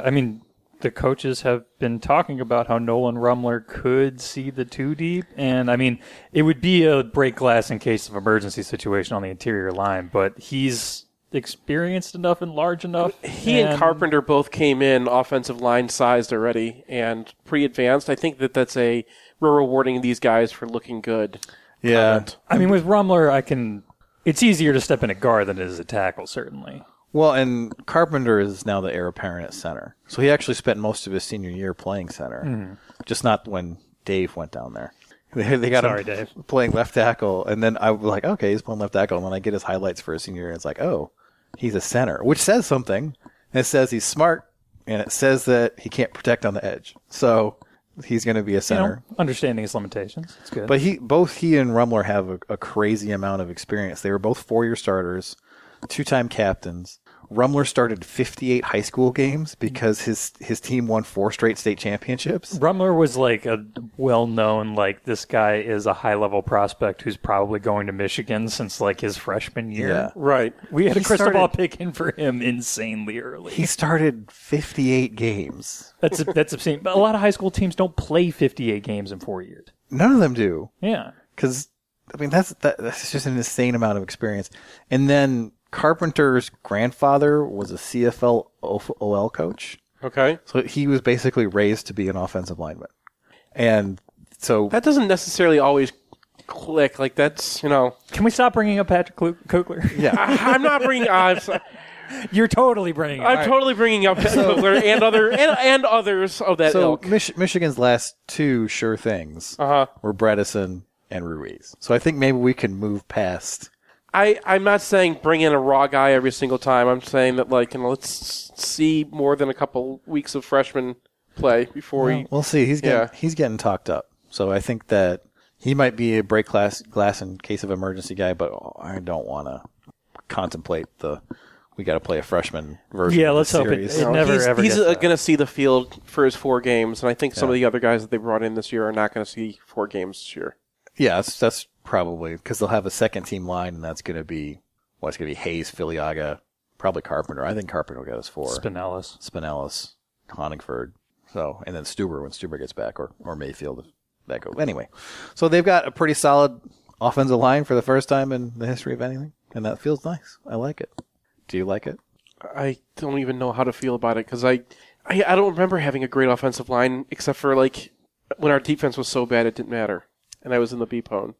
the coaches have been talking about how Nolan Rumler could see the 2 deep. And, it would be a break glass in case of emergency situation on the interior line. But he's experienced enough and large enough. He and Carpenter both came in offensive line sized already and pre-advanced. I think that's we're rewarding these guys for looking good. Yeah. With Rumler, it's easier to step in at guard than it is at tackle, certainly. Well, and Carpenter is now the heir apparent at center. So he actually spent most of his senior year playing center. Just not when Dave went down there. They got him Dave. playing left tackle, and then I was like, okay, he's playing left tackle, and then I get his highlights for his senior year, and it's like, oh, he's a center, which says something. And it says he's smart, and it says that he can't protect on the edge. So he's going to be a center. Understanding his limitations. It's good. But both he and Rumler have a crazy amount of experience. They were both 4-year starters, 2-time captains. Rumler started 58 high school games because his team won 4 straight state championships. Rumler was like a well-known, this guy is a high-level prospect who's probably going to Michigan since his freshman year. Yeah. Right. We had a crystal ball pick in for him insanely early. He started 58 games. That's obscene. But a lot of high school teams don't play 58 games in 4 years. None of them do. Yeah. Because, that's just an insane amount of experience. And then Carpenter's grandfather was a CFL OL coach. Okay. So he was basically raised to be an offensive lineman. And so that doesn't necessarily always click. That's, Can we stop bringing up Patrick Kugler? Yeah. I'm not bringing You're totally bringing I'm totally bringing up Kugler and others of that ilk. Michigan's last 2 sure things were Bredesen and Ruiz. So I think maybe we can move past. I'm not saying bring in a raw guy every single time. I'm saying that, let's see more than a couple weeks of freshman play before We'll see. He's getting talked up. So I think that he might be a break glass in case of emergency guy, but I don't want to contemplate we got to play a freshman version. Yeah, of let's the hope series. it never ever. He's going to see the field for his 4 games, and I think some of the other guys that they brought in this year are not going to see 4 games this year. Yeah, that's probably because they'll have a second team line, and that's going to be Hayes, Filiaga, probably Carpenter. I think Carpenter will get us 4. Spinellis, Honigford. So, and then Stuber when Stuber gets back, or Mayfield if that goes. Anyway, so they've got a pretty solid offensive line for the first time in the history of anything, and that feels nice. I like it. Do you like it? I don't even know how to feel about it because I don't remember having a great offensive line except for when our defense was so bad it didn't matter, and I was in the B-pone.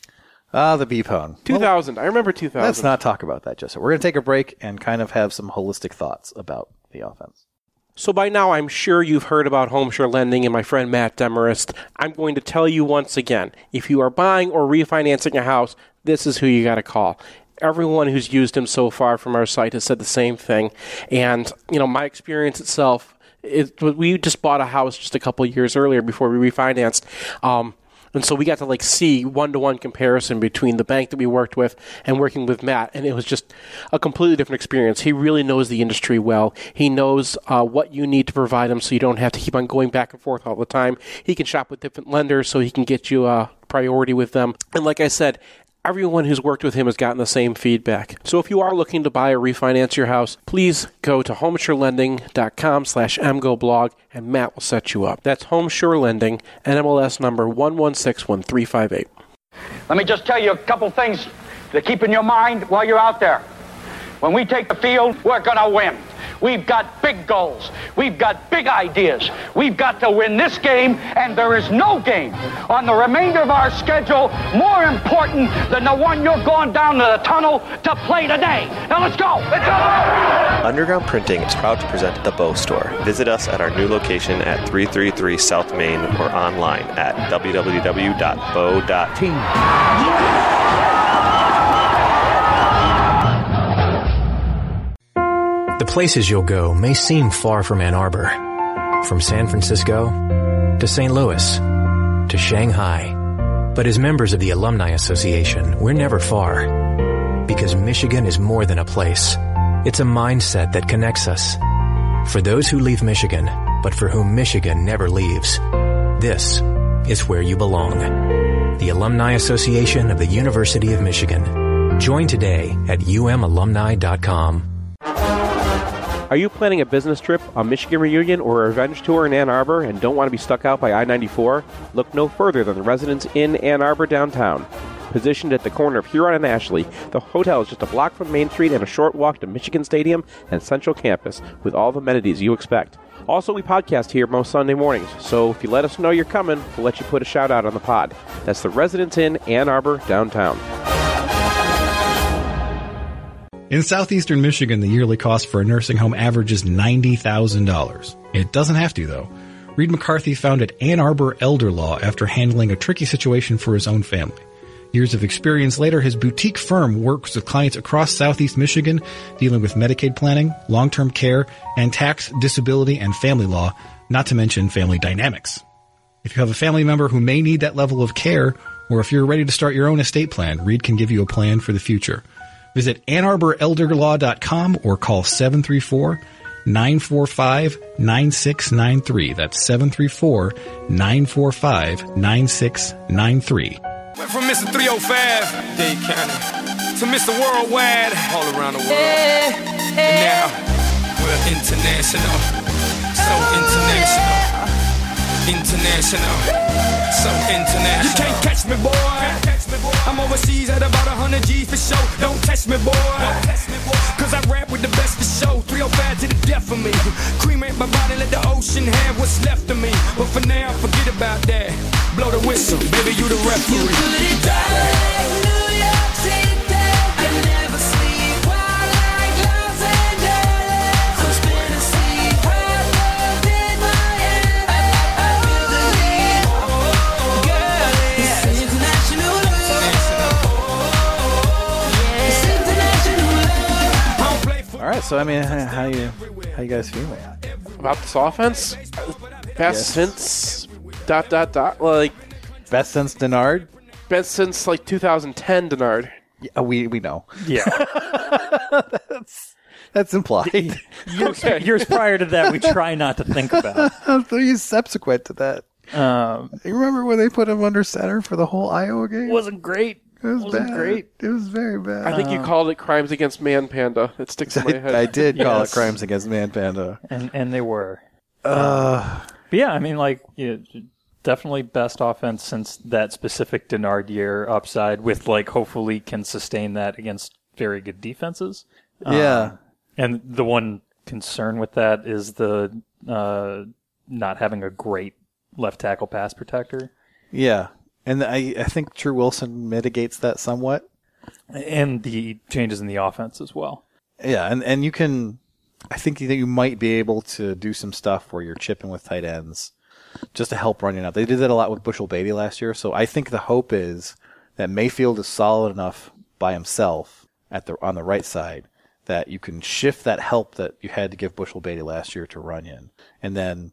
The B-pone. 2000. I remember 2000. Let's not talk about that, Joseph. We're going to take a break and kind of have some holistic thoughts about the offense. So by now, I'm sure you've heard about HomeSure Lending and my friend Matt Demarest. I'm going to tell you once again, if you are buying or refinancing a house, this is who you got to call. Everyone who's used him so far from our site has said the same thing. And, my experience itself, we just bought a house just a couple years earlier before we refinanced. And so we got to see one-to-one comparison between the bank that we worked with and working with Matt, and it was just a completely different experience. He really knows the industry well. He knows what you need to provide him so you don't have to keep on going back and forth all the time. He can shop with different lenders so he can get you a priority with them. And like I said, everyone who's worked with him has gotten the same feedback. So if you are looking to buy or refinance your house, please go to homesurelending.com/mgoblog and Matt will set you up. That's Homesure Lending, NMLS number 1161358. Let me just tell you a couple things to keep in your mind while you're out there. When we take the field, we're going to win. We've got big goals. We've got big ideas. We've got to win this game, and there is no game on the remainder of our schedule more important than the one you're going down to the tunnel to play today. Now let's go. Let's go. Underground Printing is proud to present The Bow Store. Visit us at our new location at 333 South Main or online at www.bow.team. The places you'll go may seem far from Ann Arbor. From San Francisco to St. Louis to Shanghai. But as members of the Alumni Association, we're never far. Because Michigan is more than a place. It's a mindset that connects us. For those who leave Michigan, but for whom Michigan never leaves. This is where you belong. The Alumni Association of the University of Michigan. Join today at umalumni.com. Are you planning a business trip, a Michigan reunion, or a revenge tour in Ann Arbor and don't want to be stuck out by I-94? Look no further than the Residence Inn Ann Arbor downtown. Positioned at the corner of Huron and Ashley, the hotel is just a block from Main Street and a short walk to Michigan Stadium and Central Campus with all the amenities you expect. Also, we podcast here most Sunday mornings, so if you let us know you're coming, we'll let you put a shout out on the pod. That's the Residence Inn Ann Arbor downtown. In southeastern Michigan, the yearly cost for a nursing home averages $90,000. It doesn't have to, though. Reed McCarthy founded Ann Arbor Elder Law after handling a tricky situation for his own family. Years of experience later, his boutique firm works with clients across southeast Michigan, dealing with Medicaid planning, long-term care, and tax, disability, and family law, not to mention family dynamics. If you have a family member who may need that level of care, or if you're ready to start your own estate plan, Reed can give you a plan for the future. Visit AnnArborElderLaw.com or call 734-945-9693. That's 734-945-9693. Went from Mr. 305, Dade County, to Mr. Worldwide, all around the world. And now, we're international. So international. International. So international. You can't catch me, boy. I'm overseas at about 100 G's for show. Don't test me, boy. Cause I rap with the best to show. 305 to the death of me. Cremate my body, let the ocean have what's left of me. But for now, forget about that. Blow the whistle, baby, you the referee. You put it down like New York City. I never sleep wild like Los Angeles. I'm spinning sea wild love in my head. I feel the need. Girl, it's international love. It's international love. All right, so I mean, how you guys feeling about this offense? Best since ... Like best since Denard? Best since like 2010 Denard. Yeah, we know. Yeah. That's implied. Years prior to that, we try not to think about. Subsequent to that. You remember when they put him under center for the whole Iowa game? Wasn't great. It was bad. Great. It was very bad. I think you called it Crimes Against Man Panda. It sticks in my head. I did call it Crimes Against Man Panda. And they were. But yeah, I mean, like, definitely best offense since that specific Denard year upside with, like, hopefully can sustain that against very good defenses. Yeah. And the one concern with that is the not having a great left tackle pass protector. Yeah. And I think True Wilson mitigates that somewhat. And the changes in the offense as well. Yeah, and you can... I think that you might be able to do some stuff where you're chipping with tight ends just to help running out. They did that a lot with Bushel Beatty last year, so I think the hope is that Mayfield is solid enough by himself on the right side that you can shift that help that you had to give Bushel Beatty last year to Runyon. And then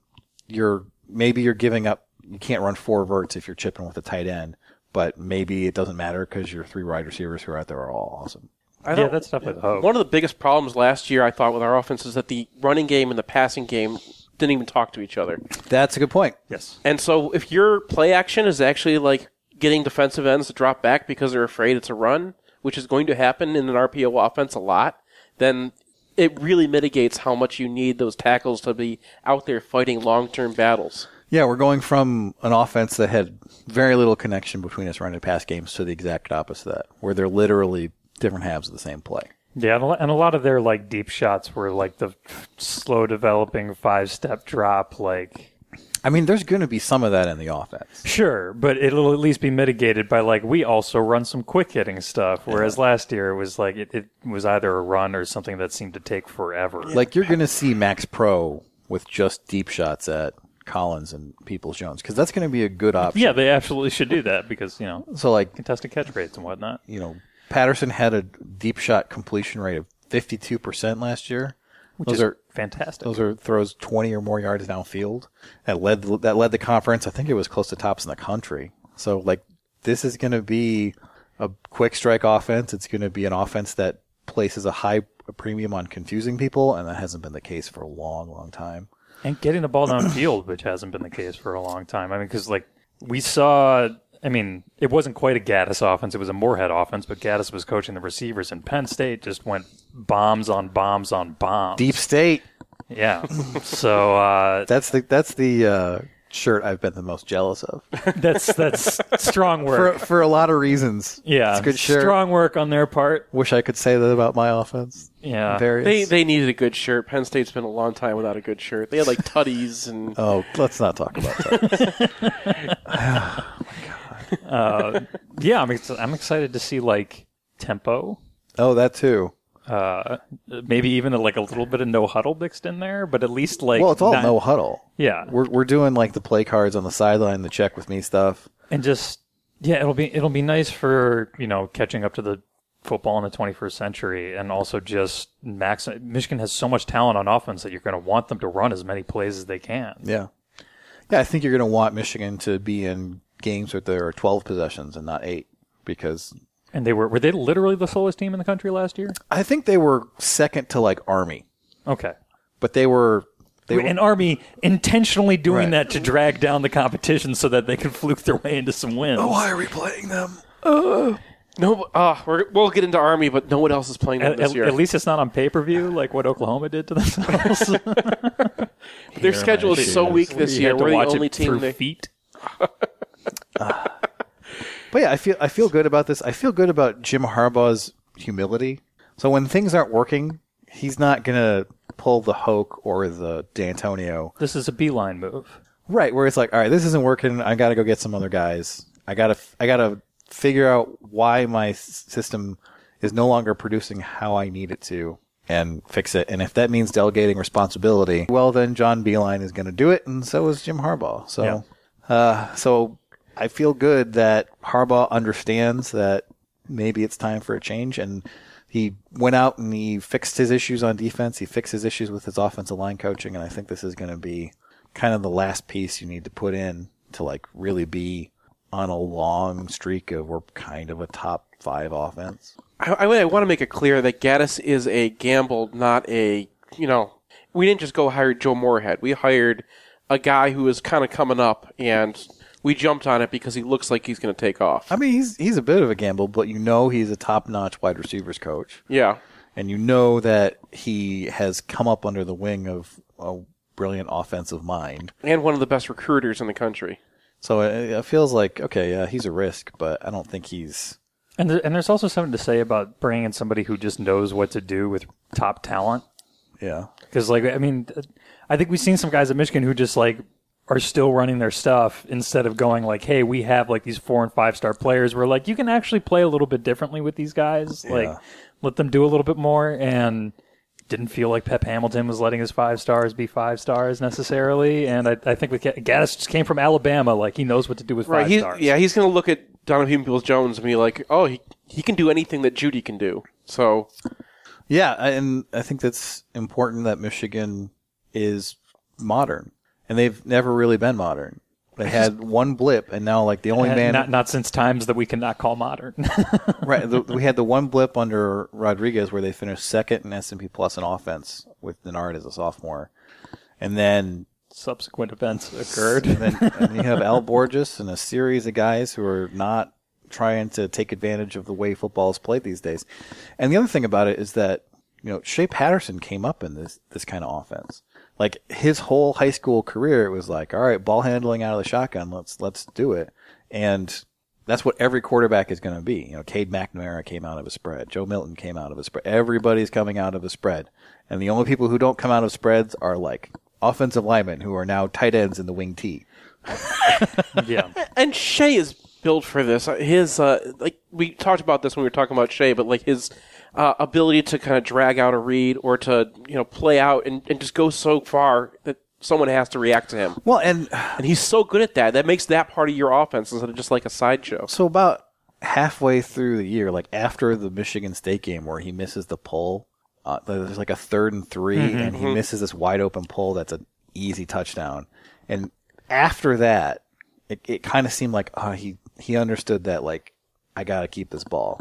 maybe you're giving up. You can't run four verts if you're chipping with a tight end, but maybe it doesn't matter because your three wide receivers who are out there are all awesome. Yeah, that's definitely the hope. One of the biggest problems last year, I thought, with our offense is that the running game and the passing game didn't even talk to each other. That's a good point. Yes. And so if your play action is actually like getting defensive ends to drop back because they're afraid it's a run, which is going to happen in an RPO offense a lot, then it really mitigates how much you need those tackles to be out there fighting long-term battles. Yeah, we're going from an offense that had very little connection between its run and pass games to the exact opposite of that, where they're literally different halves of the same play. Yeah, and a lot of their like deep shots were like the slow developing 5-step drop. Like, I mean, there's going to be some of that in the offense. Sure, but it'll at least be mitigated by like we also run some quick hitting stuff. Whereas last year it was like it was either a run or something that seemed to take forever. Like you're going to see Max Pro with just deep shots at Collins and Peoples-Jones because that's going to be a good option. Yeah, they absolutely should do that because so like contested catch rates and whatnot. Patterson had a deep shot completion rate of 52% last year. Those are fantastic. Those are throws 20 or more yards downfield. That led the conference. I think it was close to tops in the country. So like this is going to be a quick strike offense. It's going to be an offense that places a high premium on confusing people, and that hasn't been the case for a long, long time. And getting the ball downfield, which hasn't been the case for a long time. I mean, because like we saw, I mean, it wasn't quite a Gaddis offense. It was a Moorhead offense, but Gaddis was coaching the receivers, and Penn State just went bombs on bombs on bombs. Deep State. Yeah. So that's the shirt I've been the most jealous of. That's strong work for a lot of reasons. Yeah, it's a good shirt. Strong work on their part. Wish I could say that about my offense. Yeah, they needed a good shirt. Penn State's been a long time without a good shirt. They had like tutties and. Oh, let's not talk about that. Oh my god. Yeah, I'm excited to see like tempo. Oh, that too. Maybe even a little bit of no huddle mixed in there, but at least well, it's all no huddle. Yeah, we're doing like the play cards on the sideline, the check with me stuff, and just it'll be nice for catching up to the football in the 21st century, and also just Michigan has so much talent on offense that you're going to want them to run as many plays as they can. Yeah, I think you're going to want Michigan to be in games where there are 12 possessions and not 8 because. And were they literally the slowest team in the country last year? I think they were second to like Army. Okay. But they were Army intentionally doing that to drag down the competition so that they could fluke their way into some wins. Oh, why are we playing them? We'll get into Army, but no one else is playing them this year. At least it's not on pay-per-view like what Oklahoma did to themselves. Their schedule is so weak this year. We're the only team through feet. But yeah, I feel good about this. I feel good about Jim Harbaugh's humility. So when things aren't working, he's not going to pull the Hoke or the D'Antonio. This is a beeline move. Right, where it's like, all right, this isn't working. I got to go get some other guys. I got to figure out why my system is no longer producing how I need it to and fix it. And if that means delegating responsibility, well, then John Beilein is going to do it, and so is Jim Harbaugh. So, so I feel good that Harbaugh understands that maybe it's time for a change, and he went out and he fixed his issues on defense. He fixed his issues with his offensive line coaching, and I think this is going to be kind of the last piece you need to put in to like really be on a long streak of we're kind of a top 5 offense. I want to make it clear that Gaddis is a gamble, not a, we didn't just go hire Joe Moorhead. We hired a guy who is kind of coming up, and we jumped on it because he looks like he's going to take off. I mean, he's a bit of a gamble, but he's a top-notch wide receivers coach. Yeah. And that he has come up under the wing of a brilliant offensive mind. And one of the best recruiters in the country. So it feels like, okay, yeah, he's a risk, but I don't think he's... And there's also something to say about bringing in somebody who just knows what to do with top talent. Yeah. Because, I think we've seen some guys at Michigan who just, are still running their stuff instead of going hey, we have these 4- and 5-star players where you can actually play a little bit differently with these guys. Yeah. Let them do a little bit more, and didn't feel like Pep Hamilton was letting his 5 stars be 5 stars necessarily. And I think with Gaddis just came from Alabama, he knows what to do with 5 stars. Yeah, he's going to look at Donovan Peoples-Jones and be like, oh, he can do anything that Judy can do. So, yeah, and I think that's important that Michigan is modern. And they've never really been modern. They had one blip, and now the only man... Not since times that we cannot call modern. Right. We had the one blip under Rodriguez where they finished second in S&P Plus in offense with Denard as a sophomore. And then... subsequent events occurred. And you have Al Borges and a series of guys who are not trying to take advantage of the way football is played these days. And the other thing about it is that, Shea Patterson came up in this kind of offense. His whole high school career, it was all right, ball handling out of the shotgun, let's do it. And that's what every quarterback is going to be. Cade McNamara came out of a spread. Joe Milton came out of a spread. Everybody's coming out of a spread. And the only people who don't come out of spreads are offensive linemen who are now tight ends in the wing T. Yeah. And Shea is built for this. His, we talked about this when we were talking about Shea, but his ability to kind of drag out a read or to, play out and just go so far that someone has to react to him. Well, and he's so good at that. That makes that part of your offense instead of just a sideshow. So about halfway through the year, after the Michigan State game where he misses the pull, there's a 3rd and 3, and he misses this wide open pull that's an easy touchdown. And after that, it kind of seemed like he understood that I got to keep this ball.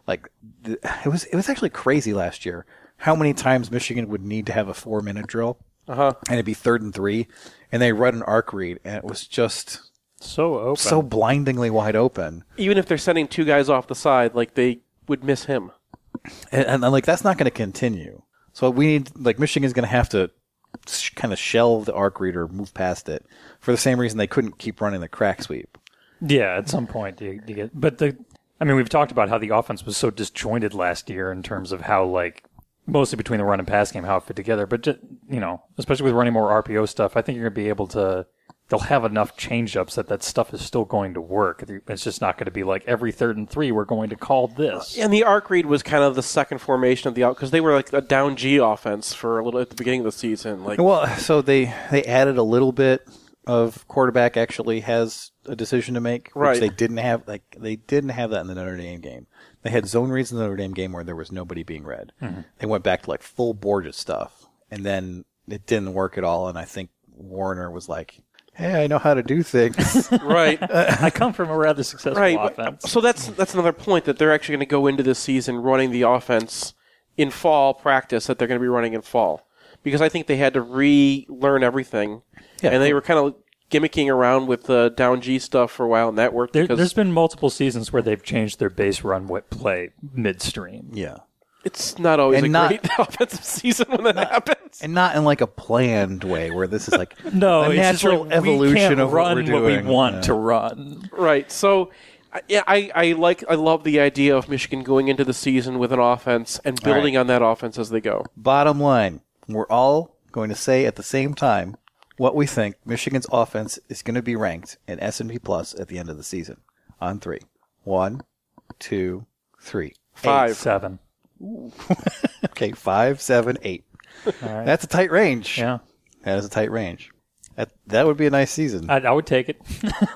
It was actually crazy last year how many times Michigan would need to have a 4-minute drill, and it'd be 3rd and 3, and they run an arc read, and it was just So open. So blindingly wide open. Even if they're sending two guys off the side, like, they would miss him. And like, that's not going to continue. So we need, like, Michigan's going to have to kind of shelve the arc reader, move past it, for the same reason they couldn't keep running the crack sweep. Yeah, at some point you get, but we've talked about how the offense was so disjointed last year in terms of how, like, mostly between the run and pass game, how it fit together. But just, especially with running more RPO stuff, I think you're going to be able to. They'll have enough change-ups that stuff is still going to work. It's just not going to be like every 3rd and 3 we're going to call this. And the arc read was kind of the second formation of the out because they were like a down G offense for a little at the beginning of the season. Like, well, so they added a little bit of quarterback actually has a decision to make, which right. they didn't have. Like, they didn't have that in the Notre Dame game. They had zone reads in the Notre Dame game where there was nobody being read. Mm-hmm. They went back to like full Borges stuff, and then it didn't work at all. And I think Warner was like, hey, I know how to do things. Right. I come from a rather successful offense. So that's another point, that they're actually going to go into this season running the offense in fall practice that they're going to be running in fall. Because I think they had to relearn everything. Yeah. And they were kind of gimmicking around with the down G stuff for a while, and that worked. There's been multiple seasons where they've changed their base run play midstream. Yeah. It's not always great offensive season when that happens. And not in like a planned way where this is like no, a natural evolution of what we're doing. What we want to run. Right. So I love the idea of Michigan going into the season with an offense and building on that offense as they go. Bottom line, we're all going to say at the same time what we think Michigan's offense is going to be ranked in S&P Plus at the end of the season. On 3. 1, 2, 3. 5. 8, 7. Okay, 5, 7, 8. All right. That's a tight range. Yeah. That is a tight range. That would be a nice season. I would take it.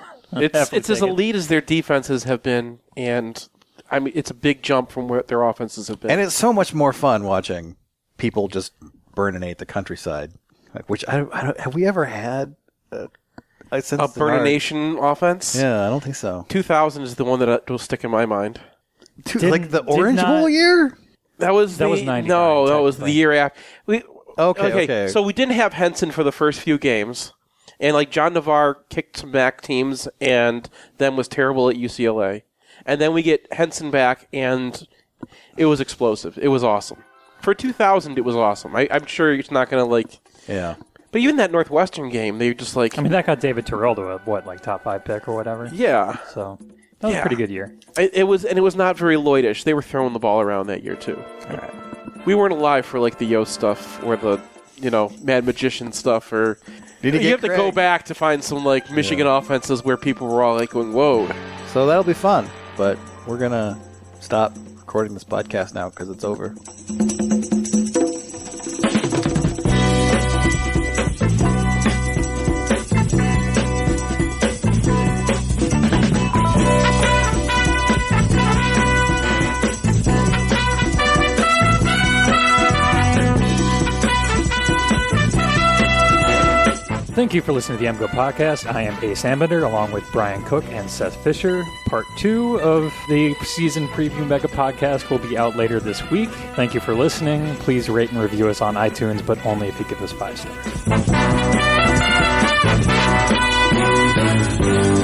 It's as elite as their defenses have been, and I mean it's a big jump from where their offenses have been. And it's so much more fun watching people just burninate the countryside. Which I don't have we ever had a burnination offense? Yeah, I don't think so. 2000 is the one that will stick in my mind. Like the Orange Bowl year? That was 99. No, that was the year after. Okay. So we didn't have Henson for the first few games, and like John Navarre kicked some back teams, and then was terrible at UCLA. And then we get Henson back, and it was explosive. It was awesome. For 2000, it was awesome. I'm sure it's not going to like. Yeah. But even that Northwestern game, they just like. I mean, that got David Terrell to a top 5 pick or whatever. Yeah. So that was a pretty good year. It was not very Lloydish. They were throwing the ball around that year too. All right. We weren't alive for like the Yost stuff or the Mad Magician stuff, or you have to go back to find some like Michigan offenses where people were all like going, "Whoa!" So that'll be fun. But we're gonna stop recording this podcast now because it's over. Thank you for listening to the MGO Podcast. I am Ace Ambinder, along with Brian Cook and Seth Fisher. Part 2 of the season preview mega podcast will be out later this week. Thank you for listening. Please rate and review us on iTunes, but only if you give us 5 stars.